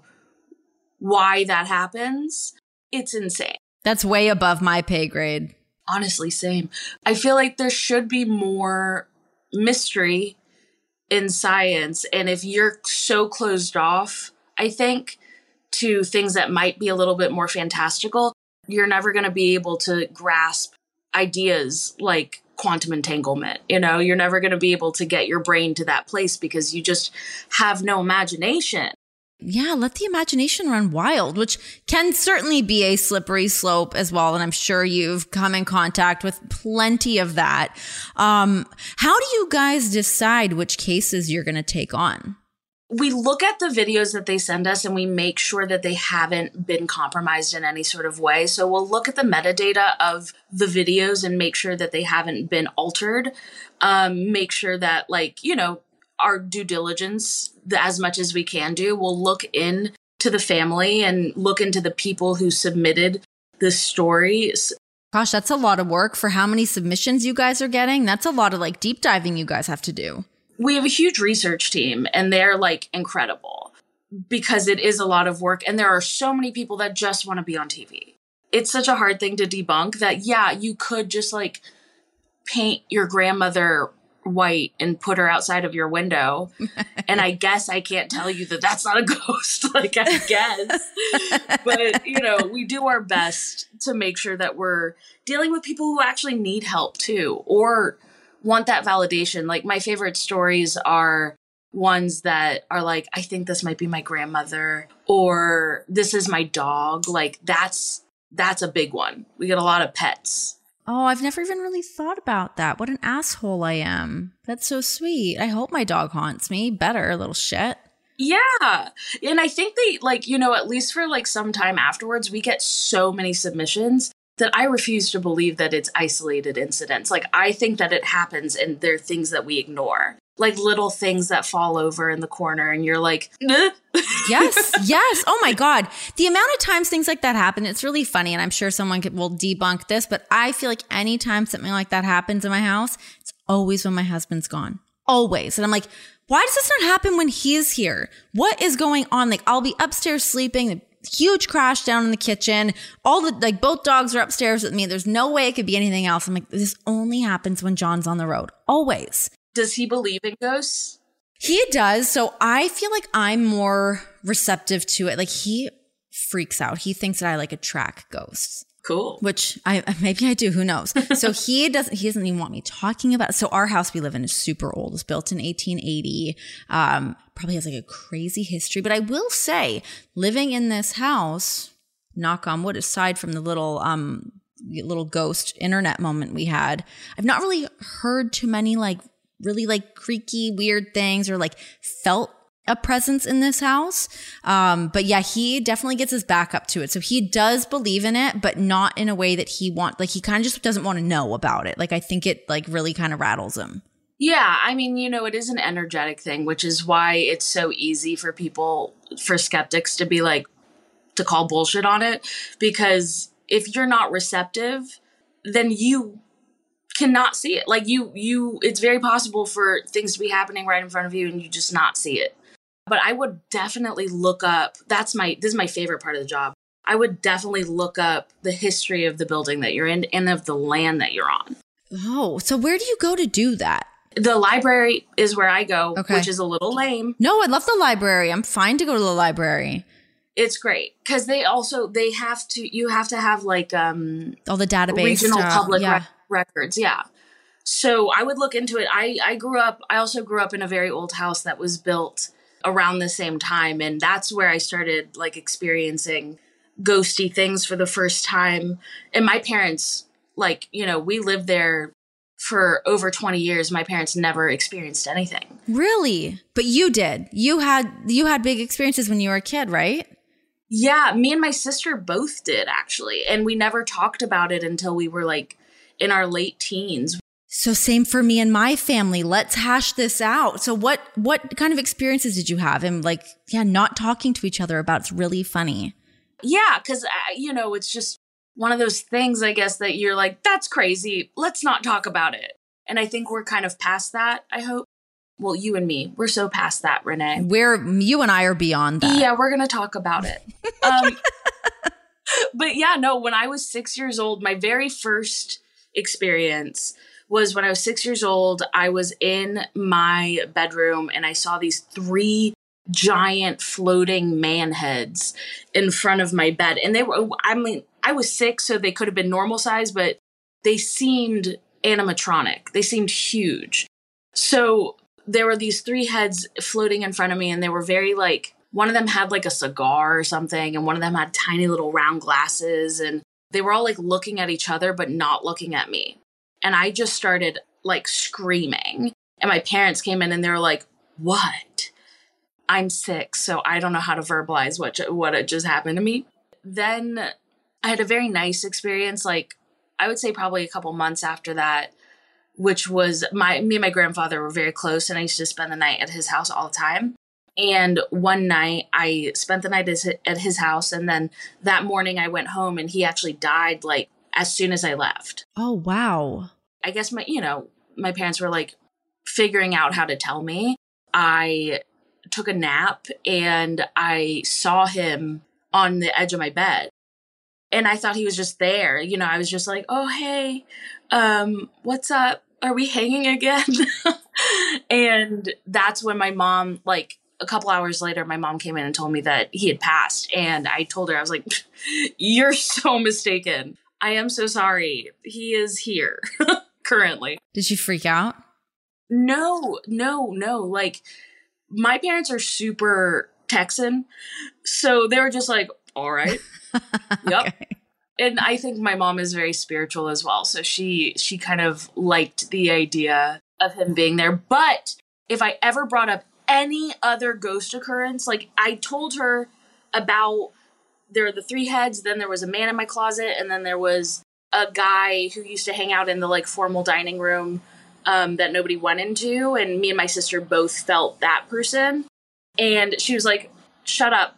why that happens, it's insane. That's way above my pay grade. Honestly, same. I feel like there should be more mystery in science. And if you're so closed off, I think, to things that might be a little bit more fantastical, you're never going to be able to grasp ideas like quantum entanglement. You know, you're never going to be able to get your brain to that place because you just have no imagination. Yeah, let the imagination run wild, which can certainly be a slippery slope as well. And I'm sure you've come in contact with plenty of that. How do you guys decide which cases you're going to take on? We look at the videos that they send us and we make sure that they haven't been compromised in any sort of way. So we'll look at the metadata of the videos and make sure that they haven't been altered. Make sure that, like, you know, our due diligence, as much as we can do, we'll look into the family and look into the people who submitted the stories. Gosh, that's a lot of work for how many submissions you guys are getting. That's a lot of like deep diving you guys have to do. We have a huge research team and they're like incredible because it is a lot of work. And there are so many people that just want to be on TV. It's such a hard thing to debunk that, yeah, you could just like paint your grandmother white and put her outside of your window. And I guess I can't tell you that that's not a ghost. Like, I guess. But, you know, we do our best to make sure that we're dealing with people who actually need help too, or want that validation. Like, my favorite stories are ones that are like, I think this might be my grandmother, or this is my dog. Like, that's a big one. We get a lot of pets. Oh, I've never even really thought about that. What an asshole I am. That's so sweet. I hope my dog haunts me better, little shit. Yeah. And I think they, like, you know, at least for like some time afterwards, we get so many submissions that I refuse to believe that it's isolated incidents. Like, I think that it happens and there are things that we ignore. Like little things that fall over in the corner and you're like, Yes. Oh my God. The amount of times things like that happen, it's really funny. And I'm sure someone will debunk this, but I feel like anytime something like that happens in my house, it's always when my husband's gone. Always. And I'm like, why does this not happen when he's here? What is going on? Like, I'll be upstairs sleeping, huge crash down in the kitchen. Both dogs are upstairs with me. There's no way it could be anything else. I'm like, this only happens when John's on the road. Always. Does he believe in ghosts? He does. So I feel like I'm more receptive to it. Like, he freaks out. He thinks that I like attract ghosts. Cool. Which maybe I do. Who knows? So he doesn't even want me talking about it. So our house we live in is super old. It's built in 1880. Probably has like a crazy history. But I will say, living in this house, knock on wood, aside from the little ghost internet moment we had, I've not really heard too many like really like creaky, weird things or like felt a presence in this house. But yeah, he definitely gets his back up to it. So he does believe in it, but not in a way that he kind of just doesn't want to know about it. Like, I think it like really kind of rattles him. Yeah. I mean, you know, it is an energetic thing, which is why it's so easy for skeptics to be like, to call bullshit on it. Because if you're not receptive, then you cannot see it. Like it's very possible for things to be happening right in front of you and you just not see it. But I would definitely look up, this is my favorite part of the job. I would definitely look up the history of the building that you're in and of the land that you're on. Oh, so where do you go to do that? The library is where I go, okay. Which is a little lame. No, I love the library. I'm fine to go to the library. It's great because you have to have like all the database regional stuff. public records. Yeah. So I would look into it. I also grew up in a very old house that was built around the same time. And that's where I started like experiencing ghosty things for the first time. And my parents, like, you know, we lived there for over 20 years. My parents never experienced anything. Really? But you did. You had big experiences when you were a kid, right? Yeah, me and my sister both did, actually. And we never talked about it until we were like in our late teens. So same for me and my family. Let's hash this out. So what kind of experiences did you have? And like, yeah, not talking to each other about it's really funny. Yeah, because, you know, it's just one of those things, I guess, that you're like, that's crazy. Let's not talk about it. And I think we're kind of past that, I hope. Well, you and me, we're so past that, Renee. You and I are beyond that. Yeah, we're going to talk about it. But yeah, no, when I was 6 years old, my very first experience was when I was 6 years old. I was in my bedroom and I saw these 3 giant floating man heads in front of my bed. And I was 6, so they could have been normal size, but they seemed animatronic. They seemed huge. So there were these 3 heads floating in front of me, and they were very like, one of them had like a cigar or something, and one of them had tiny little round glasses, and they were all like looking at each other, but not looking at me. And I just started like screaming. And my parents came in and they were like, what? I'm 6, so I don't know how to verbalize what had just happened to me. Then I had a very nice experience, like I would say probably a couple months after that, which was me and my grandfather were very close, and I used to spend the night at his house all the time. And one night I spent the night at his house, and then that morning I went home and he actually died like as soon as I left. Oh, wow. I guess my parents were like figuring out how to tell me. I took a nap and I saw him on the edge of my bed. And I thought he was just there. You know, I was just like, oh, hey, what's up? are we hanging again? And that's when my mom, like a couple hours later, my mom came in and told me that he had passed. And I told her, I was like, you're so mistaken. I am so sorry. He is here currently. Did she freak out? No. Like, my parents are super Texan. So they were just like, all right. Yep. Okay. And I think my mom is very spiritual as well. So she kind of liked the idea of him being there. But if I ever brought up any other ghost occurrence, like I told her about, there are the 3 heads, then there was a man in my closet, and then there was a guy who used to hang out in the like formal dining room that nobody went into, and me and my sister both felt that person. And she was like, shut up.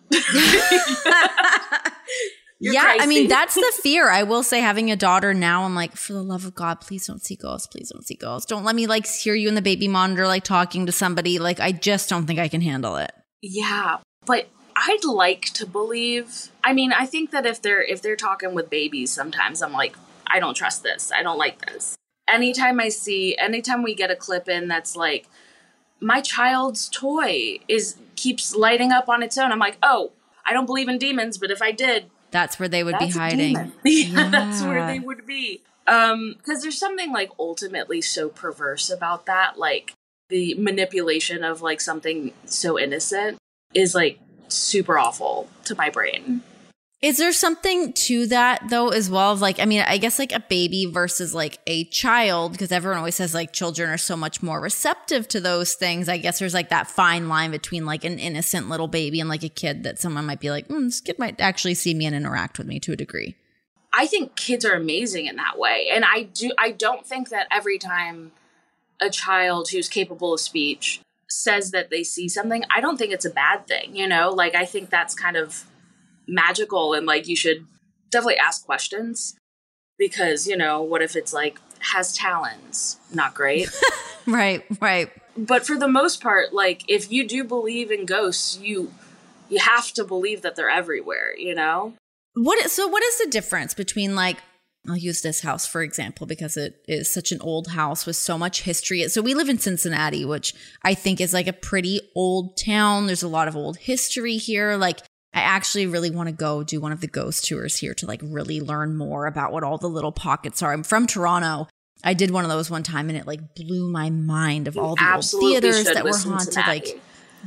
Yeah, crazy. I mean, that's the fear. I will say, having a daughter now, I'm like, for the love of God, please don't see ghosts. Please don't see ghosts. Don't let me like hear you in the baby monitor, like talking to somebody. Like, I just don't think I can handle it. Yeah, but I'd like to believe. I mean, I think that if they're talking with babies, sometimes I'm like, I don't trust this. I don't like this. Anytime we get a clip in that's like, my child's toy keeps lighting up on its own, I'm like, oh, I don't believe in demons, but if I did, that's where they would be hiding. Yeah, that's where they would be. Because there's something like ultimately so perverse about that. Like the manipulation of like something so innocent is like super awful to my brain. Is there something to that though as well? Of like, I mean, I guess like a baby versus like a child, because everyone always says like children are so much more receptive to those things. I guess there's like that fine line between like an innocent little baby and like a kid that someone might be like, this kid might actually see me and interact with me to a degree. I think kids are amazing in that way. And I don't think that every time a child who's capable of speech says that they see something, I don't think it's a bad thing, you know? Like, I think that's kind of magical, and like you should definitely ask questions, because, you know, what if it's like has talons? Not great. Right. But for the most part, like if you do believe in ghosts, you have to believe that they're everywhere, you know? What is the difference between like, I'll use this house for example because it is such an old house with so much history. So we live in Cincinnati, which I think is like a pretty old town. There's a lot of old history here. Like, I actually really want to go do one of the ghost tours here to like really learn more about what all the little pockets are. I'm from Toronto. I did one of those one time and it like blew my mind of all the old theaters that were haunted. Like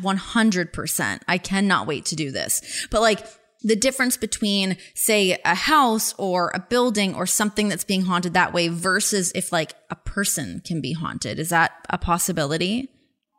100%. I cannot wait to do this. But like the difference between say a house or a building or something that's being haunted that way versus if like a person can be haunted. Is that a possibility?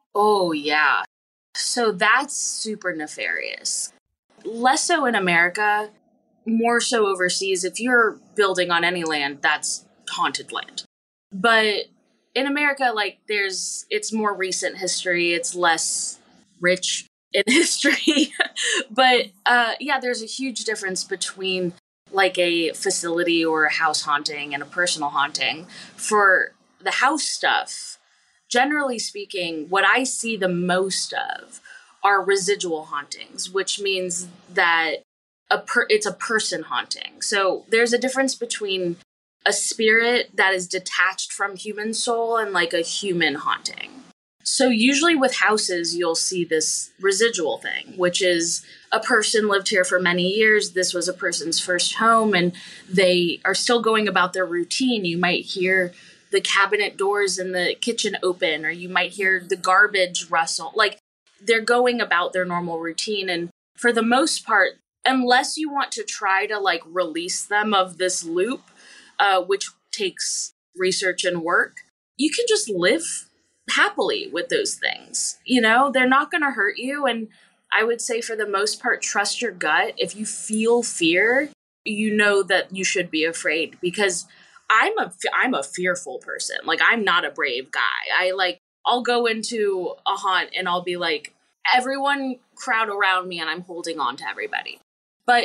Oh yeah. So that's super nefarious. Less so in America, more so overseas. If you're building on any land, that's haunted land. But in America, like it's more recent history. It's less rich in history. But yeah, there's a huge difference between like a facility or a house haunting and a personal haunting. For the house stuff, generally speaking, what I see the most of are residual hauntings, which means that it's a person haunting. So there's a difference between a spirit that is detached from human soul and like a human haunting. So usually with houses, you'll see this residual thing, which is a person lived here for many years. This was a person's first home and they are still going about their routine. You might hear the cabinet doors in the kitchen open, or you might hear the garbage rustle. Like, they're going about their normal routine. And for the most part, unless you want to try to like release them of this loop, which takes research and work, you can just live happily with those things. You know, they're not going to hurt you. And I would say for the most part, trust your gut. If you feel fear, you know that you should be afraid, because I'm a fearful person. Like, I'm not a brave guy. I'll go into a haunt and I'll be like, everyone crowd around me and I'm holding on to everybody. But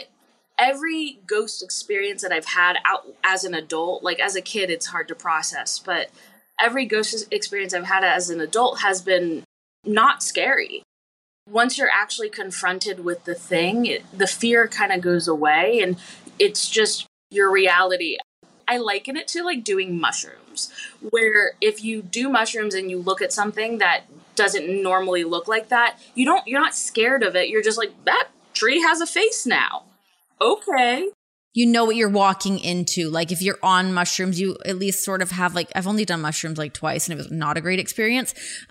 every ghost experience that I've had out as an adult, like as a kid, it's hard to process, but every ghost experience I've had as an adult has been not scary. Once you're actually confronted with the thing, the fear kind of goes away and it's just your reality. I liken it to like doing mushrooms, where if you do mushrooms and you look at something that doesn't normally look like that, you're not scared of it. You're just like, that tree has a face now. Okay. You know what you're walking into. Like if you're on mushrooms, you at least sort of have like, I've only done mushrooms like twice and it was not a great experience.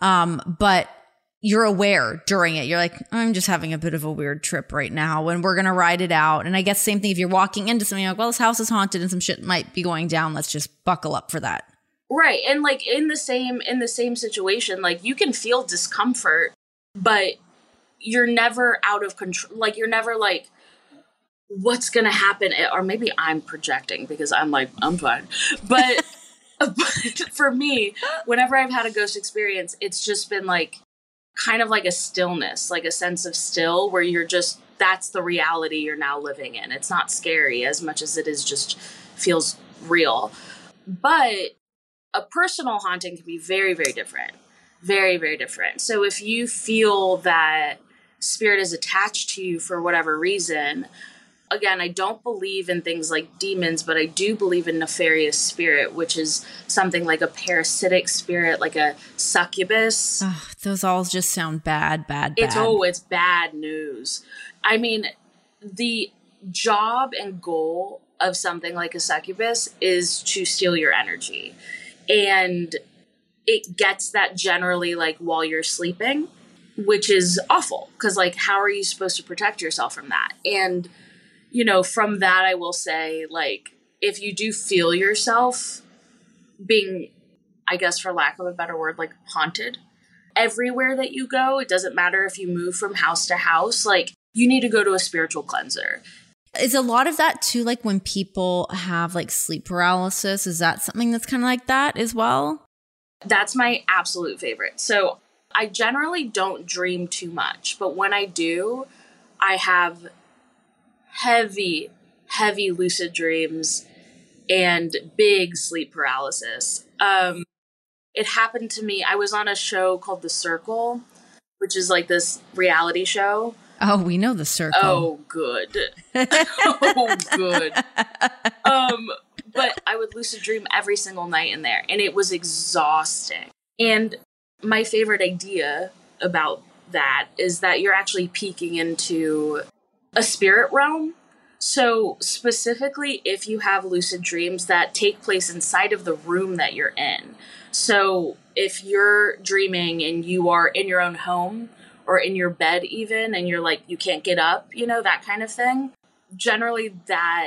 But you're aware during it. You're like, I'm just having a bit of a weird trip right now and we're going to ride it out. And I guess same thing if you're walking into something like, well, this house is haunted and some shit might be going down. Let's just buckle up for that. Right. And like in the same situation, like you can feel discomfort, but you're never out of control. Like you're never like, what's going to happen? Or maybe I'm projecting because I'm like, I'm fine. But, but for me, whenever I've had a ghost experience, it's just been like kind of like a stillness, like a sense of still where you're just, that's the reality you're now living in. It's not scary as much as it is just feels real. But a personal haunting can be very, very different. Very, very different. So if you feel that spirit is attached to you for whatever reason, again, I don't believe in things like demons, but I do believe in nefarious spirit, which is something like a parasitic spirit, like a succubus. Oh, those all just sound bad. It's bad news. I mean, the job and goal of something like a succubus is to steal your energy. And it gets that generally like while you're sleeping, which is awful because like, how are you supposed to protect yourself from that? And, you know, from that, I will say, like, if you do feel yourself being, I guess, for lack of a better word, like haunted everywhere that you go, it doesn't matter if you move from house to house, like you need to go to a spiritual cleanser. Is a lot of that too, like when people have like sleep paralysis, is that something that's kind of like that as well? That's my absolute favorite. So I generally don't dream too much, but when I do, I have heavy lucid dreams and big sleep paralysis. It happened to me. I was on a show called The Circle, which is like this reality show. Oh, we know The Circle. Oh, good. Oh, good. But I would lucid dream every single night in there, and it was exhausting. And my favorite idea about that is that you're actually peeking into a spirit realm. So specifically, if you have lucid dreams that take place inside of the room that you're in. So if you're dreaming and you are in your own home or in your bed even, and you're like, you can't get up, you know, that kind of thing. Generally, that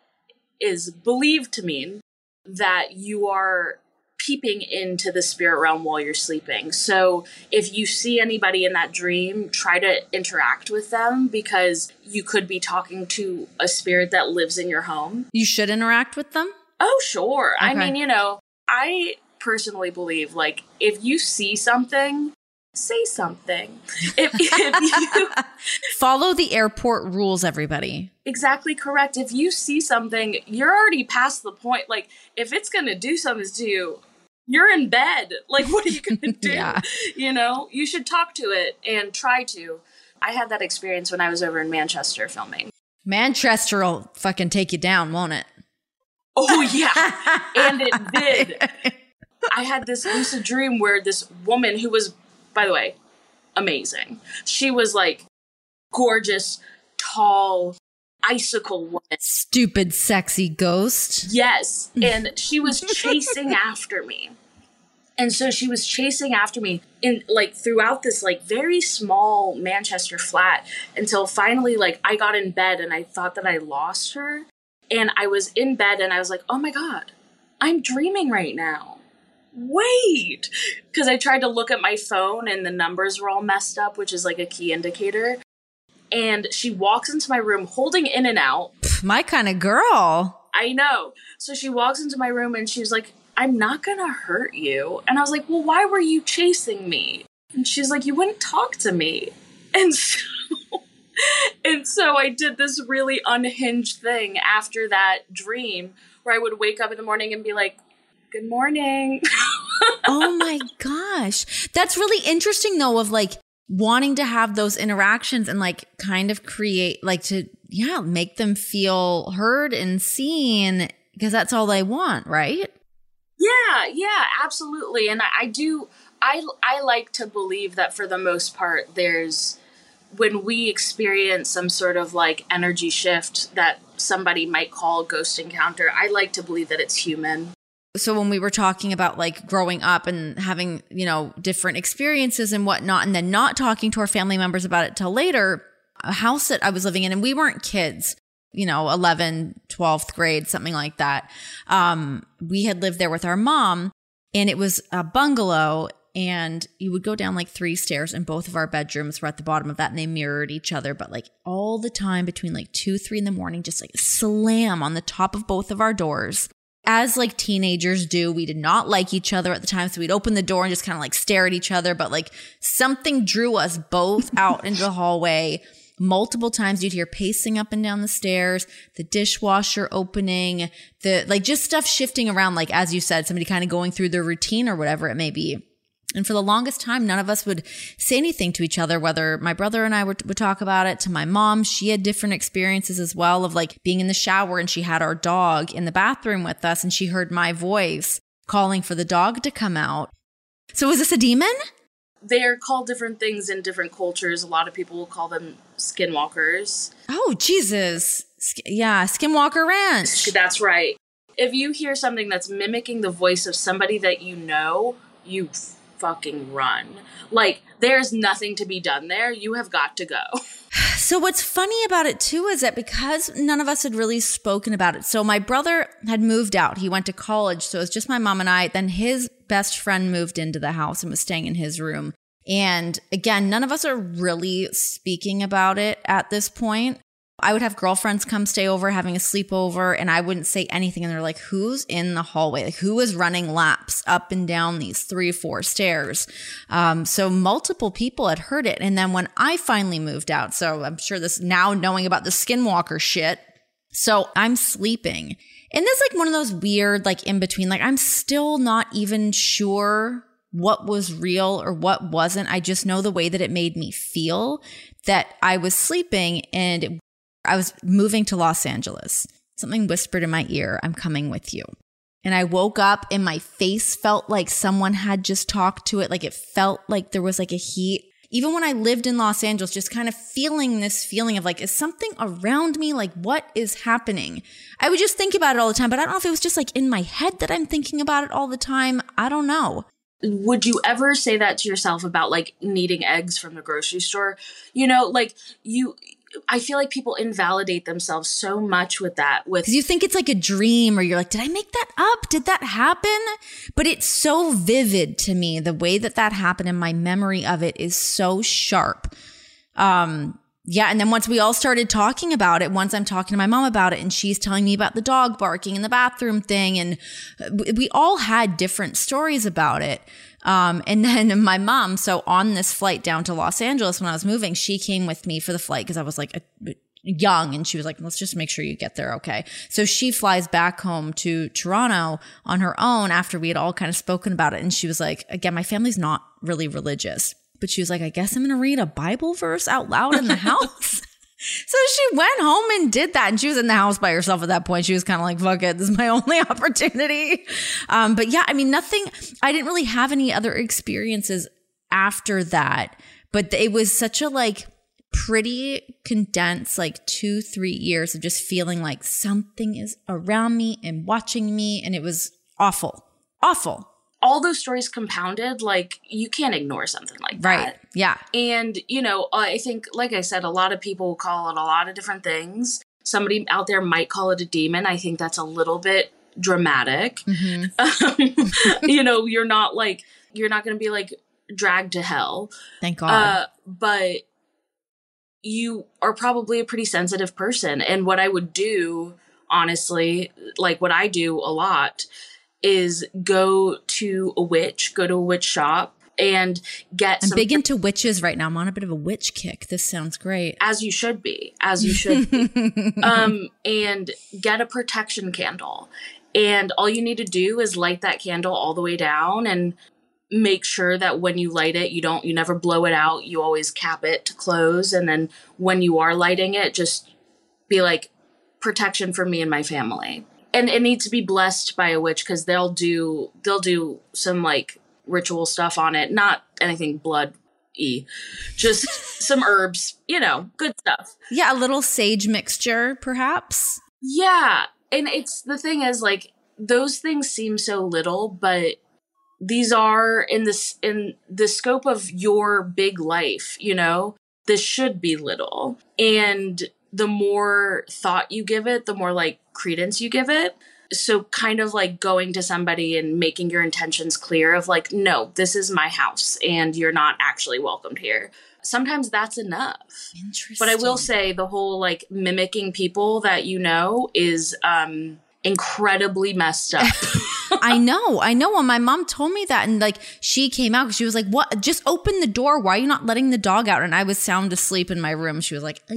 is believed to mean that you are peeping into the spirit realm while you're sleeping. So if you see anybody in that dream, try to interact with them because you could be talking to a spirit that lives in your home. You should interact with them? Oh, sure. Okay. I mean, you know, I personally believe like if you see something, say something. If you follow the airport rules, everybody. Exactly correct. If you see something, you're already past the point. Like, if it's going to do something to you, you're in bed. Like, what are you going to do? Yeah. You know, you should talk to it and try to. I had that experience when I was over in Manchester filming. Manchester will fucking take you down, won't it? Oh, yeah. And it did. I had this lucid dream where this woman who was, by the way, amazing. She was like gorgeous, tall, icicle woman. Stupid, sexy ghost. Yes. And she was chasing after me. And so she was chasing after me in like throughout this like very small Manchester flat until finally like I got in bed and I thought that I lost her. And I was in bed and I was like, oh my God, I'm dreaming right now. Wait, because I tried to look at my phone and the numbers were all messed up, which is like a key indicator. And she walks into my room holding In and Out. My kind of girl. I know. So she walks into my room and she was like, I'm not going to hurt you. And I was like, well, why were you chasing me? And she's like, you wouldn't talk to me. And so I did this really unhinged thing after that dream where I would wake up in the morning and be like, good morning. Oh my gosh. That's really interesting though, of like wanting to have those interactions and like kind of create like to, yeah, make them feel heard and seen because that's all they want, right? Yeah, absolutely. And I like to believe that for the most part, when we experience some sort of like energy shift that somebody might call a ghost encounter, I like to believe that it's human. So when we were talking about like growing up and having, different experiences and whatnot, and then not talking to our family members about it till later, a house that I was living in, and we weren't kids, 11, 12th grade, something like that. We had lived there with our mom, and it was a bungalow, and you would go down like 3 stairs, and both of our bedrooms were at the bottom of that, and they mirrored each other. But like all the time between like 2, 3 in the morning, just like slam on the top of both of our doors. As like teenagers do, we did not like each other at the time. So we'd open the door and just kind of like stare at each other. But like something drew us both out into the hallway. Multiple times you'd hear pacing up and down the stairs, the dishwasher opening, just stuff shifting around. Like, as you said, somebody kind of going through their routine or whatever it may be. And for the longest time, none of us would say anything to each other, whether my brother and I would talk about it. To my mom, she had different experiences as well of like being in the shower, and she had our dog in the bathroom with us, and she heard my voice calling for the dog to come out. So was this a demon? They're called different things in different cultures. A lot of people will call them skinwalkers. Oh, Jesus. Yeah, Skinwalker Ranch. That's right. If you hear something that's mimicking the voice of somebody that you fucking run. Like, there's nothing to be done there. You have got to go. So what's funny about it too is that because none of us had really spoken about it. So my brother had moved out. He went to college. So it was just my mom and I. Then his best friend moved into the house and was staying in his room. And again, none of us are really speaking about it at this point. I would have girlfriends come stay over, having a sleepover, and I wouldn't say anything. And they're like, who's in the hallway? Like, who is running laps up and down these 3-4 stairs? So multiple people had heard it. And then when I finally moved out, so I'm sure this now knowing about the skinwalker shit. So I'm sleeping. And that's like one of those weird, like in between, like I'm still not even sure what was real or what wasn't. I just know the way that it made me feel, that I was sleeping and I was moving to Los Angeles. Something whispered in my ear, I'm coming with you. And I woke up and my face felt like someone had just talked to it. Like it felt like there was like a heat. Even when I lived in Los Angeles, just kind of feeling this feeling of like, is something around me? Like, what is happening? I would just think about it all the time, but I don't know if it was just like in my head that I'm thinking about it all the time. I don't know. Would you ever say that to yourself about like needing eggs from the grocery store? I feel like people invalidate themselves so much with that. Because you think it's like a dream, or you're like, did I make that up? Did that happen? But it's so vivid to me. The way that happened and my memory of it is so sharp. Yeah. And then once we all started talking about it, once I'm talking to my mom about it and she's telling me about the dog barking in the bathroom thing, and we all had different stories about it. And then my mom, so on this flight down to Los Angeles when I was moving, she came with me for the flight because I was like young, and she was like, let's just make sure you get there. Okay. So she flies back home to Toronto on her own after we had all kind of spoken about it. And she was like, again, my family's not really religious, but she was like, I guess I'm going to read a Bible verse out loud in the house. So she went home and did that. And she was in the house by herself at that point. She was kind of like, fuck it, this is my only opportunity. But yeah, I mean, I didn't really have any other experiences after that. But it was such a like pretty condensed, like 2-3 years of just feeling like something is around me and watching me. And it was awful. All those stories compounded, like you can't ignore something like that. Right. Yeah. And, I think, like I said, a lot of people call it a lot of different things. Somebody out there might call it a demon. I think that's a little bit dramatic. Mm-hmm. You're not going to be like dragged to hell. Thank God. But you are probably a pretty sensitive person. And what I would do, honestly, like what I do a lot, is go to a witch shop and get I'm big into witches right now. I'm on a bit of a witch kick. This sounds great. As you should be. And get a protection candle. And all you need to do is light that candle all the way down and make sure that when you light it, you never blow it out. You always cap it to close. And then when you are lighting it, just be like, protection for me and my family. and it needs to be blessed by a witch because they'll do some like ritual stuff on it. Not anything blood-y, just some herbs, you know, good stuff. Yeah, a little sage mixture, perhaps. Yeah, and the thing is, like, those things seem so little, but these are in the scope of your big life, you know? This should be little. And the more thought you give it, the more like credence you give it. So kind of like going to somebody and making your intentions clear of like, no, this is my house and you're not actually welcomed here. Sometimes that's enough. Interesting. But I will say the whole like mimicking people that you know is incredibly messed up. I know. When my mom told me that, and like she came out, she was like, "What? Just open the door. Why are you not letting the dog out?" And I was sound asleep in my room. She was like,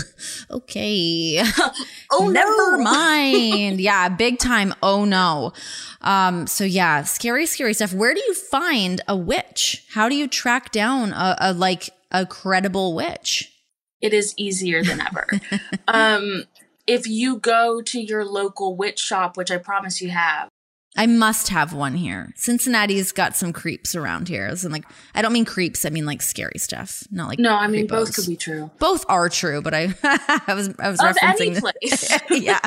"Okay, Oh, never no. mind." Yeah, big time. Oh no. So yeah, scary stuff. Where do you find a witch? How do you track down a credible witch? It is easier than ever. If you go to your local witch shop, which I promise you have. I must have one here. Cincinnati's got some creeps around here. And like, I don't mean creeps. I mean like scary stuff. Not like no. I mean creepos. both could be true. Both are true, but I was Of referencing any place. Yeah.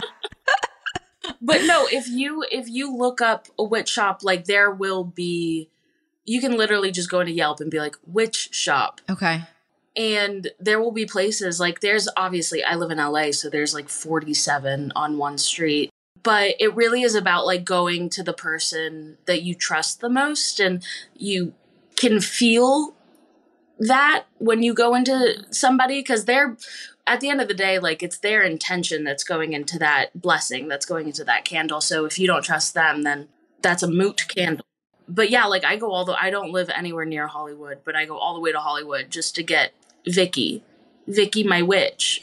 But no, if you look up a witch shop, like there will be. You can literally just go into Yelp and be like witch shop. Okay. And there will be places like there's obviously I live in LA, so there's like 47 on one street. But it really is about like going to the person that you trust the most, and you can feel that when you go into somebody because they're at the end of the day, like it's their intention that's going into that blessing, that's going into that candle. So if you don't trust them, then that's a moot candle. But yeah, like I don't live anywhere near Hollywood, but I go all the way to Hollywood just to get Vicky, my witch,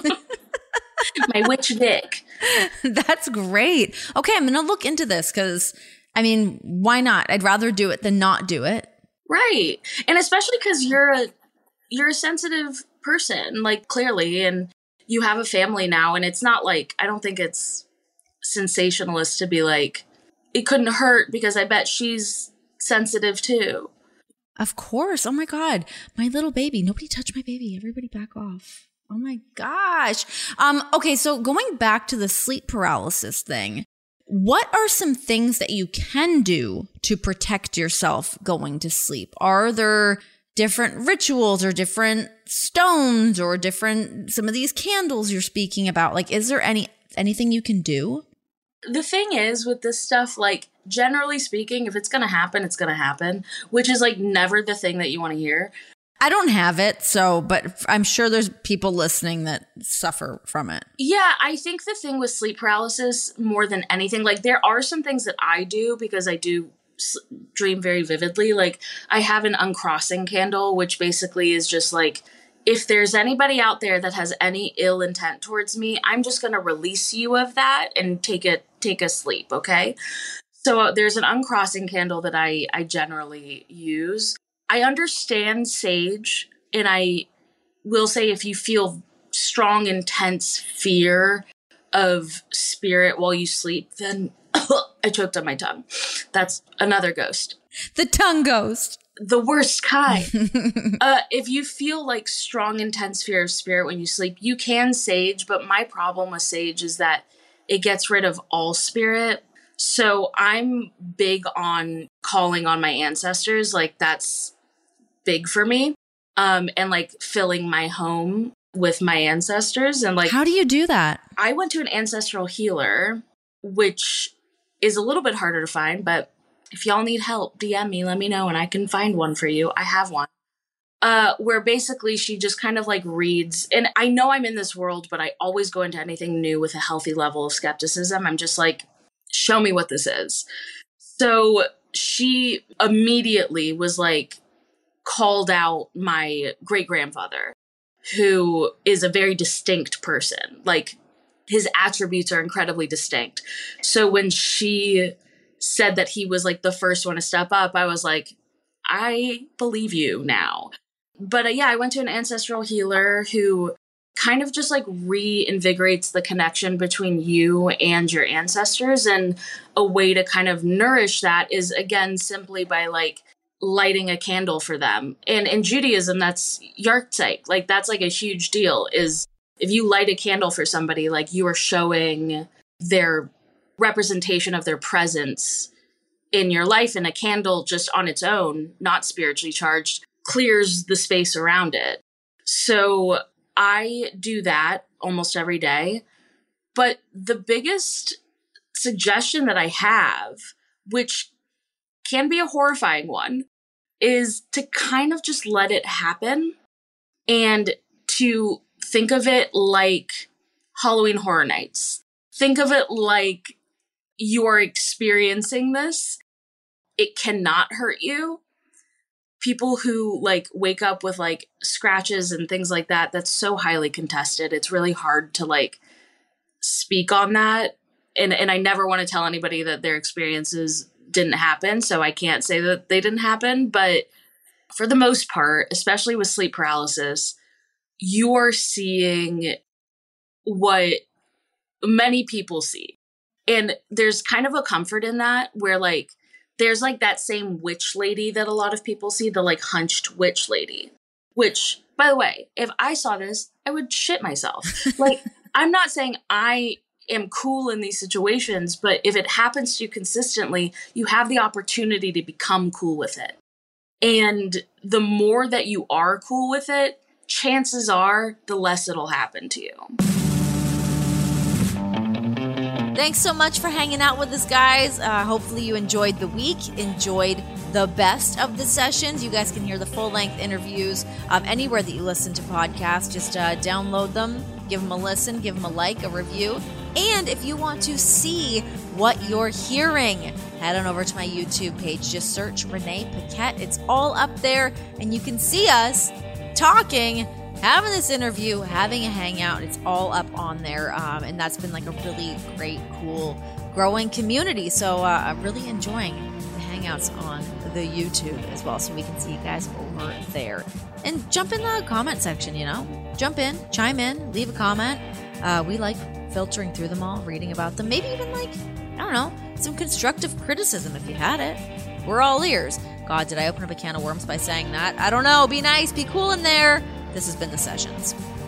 my witch Vic. That's great. Okay, I'm going to look into this because, I mean, why not? I'd rather do it than not do it. Right. And especially because you're a sensitive person, like clearly, and you have a family now. And it's not like, I don't think it's sensationalist to be like, it couldn't hurt because I bet she's sensitive too. Of course. Oh my God. My little baby. Nobody touch my baby. Everybody back off. Oh my gosh. Okay, so going back to the sleep paralysis thing, what are some things that you can do to protect yourself going to sleep? Are there different rituals or different stones or some of these candles you're speaking about? Like, is there anything you can do? The thing is with this stuff, like generally speaking, if it's going to happen, it's going to happen, which is like never the thing that you want to hear. I don't have it, but I'm sure there's people listening that suffer from it. Yeah, I think the thing with sleep paralysis more than anything, like there are some things that I do because I do dream very vividly. Like I have an uncrossing candle, which basically is just like, if there's anybody out there that has any ill intent towards me, I'm just going to release you of that and take a sleep, okay? So there's an uncrossing candle that I generally use. I understand sage, and I will say if you feel strong, intense fear of spirit while you sleep, then I choked on my tongue. That's another ghost. The tongue ghost. The worst kind. If you feel like strong, intense fear of spirit when you sleep, you can sage, but my problem with sage is that it gets rid of all spirit. So I'm big on calling on my ancestors. Like that's big for me. And like filling my home with my ancestors. And like, how do you do that? I went to an ancestral healer, which is a little bit harder to find, but if y'all need help, DM me, let me know, and I can find one for you. I have one. Where basically she just kind of like reads, and I know I'm in this world, but I always go into anything new with a healthy level of skepticism. I'm just like, show me what this is. So she immediately was like, called out my great-grandfather, who is a very distinct person. Like his attributes are incredibly distinct. So when she said that he was like the first one to step up, I was like, I believe you now. But yeah, I went to an ancestral healer who kind of just like reinvigorates the connection between you and your ancestors. And a way to kind of nourish that is, again, simply by like lighting a candle for them. And in Judaism, that's yahrzeit. Like that's like a huge deal, is if you light a candle for somebody, like you are showing their representation of their presence in your life. And a candle just on its own, not spiritually charged, clears the space around it. So I do that almost every day. But the biggest suggestion that I have, which can be a horrifying one, is to kind of just let it happen and to think of it like Halloween Horror Nights. Think of it like you're experiencing this. It cannot hurt you. People who like wake up with like scratches and things like that, that's so highly contested. It's really hard to like speak on that. And I never want to tell anybody that their experiences didn't happen. So I can't say that they didn't happen. But for the most part, especially with sleep paralysis, you're seeing what many people see. And there's kind of a comfort in that, where like there's like that same witch lady that a lot of people see, the like hunched witch lady, which, by the way, if I saw this, I would shit myself. Like, I'm not saying I am cool in these situations, but if it happens to you consistently, you have the opportunity to become cool with it. And the more that you are cool with it, chances are the less it'll happen to you. Thanks so much for hanging out with us, guys. Hopefully you enjoyed the week, enjoyed the best of the sessions. You guys can hear the full-length interviews anywhere that you listen to podcasts. Just download them, give them a listen, give them a like, a review. And if you want to see what you're hearing, head on over to my YouTube page. Just search Renee Paquette. It's all up there, and you can see us talking, having this interview, having a hangout. It's all up on there, and that's been like a really great, cool, growing community. So I'm really enjoying the hangouts on the YouTube as well, so we can see you guys over there. And jump in the comment section, jump in, chime in, leave a comment. We like filtering through them all, reading about them, maybe even like, I don't know, some constructive criticism if you had it. We're all ears. God, did I open up a can of worms by saying that? I don't know. Be nice, be cool in there. This has been The Sessions.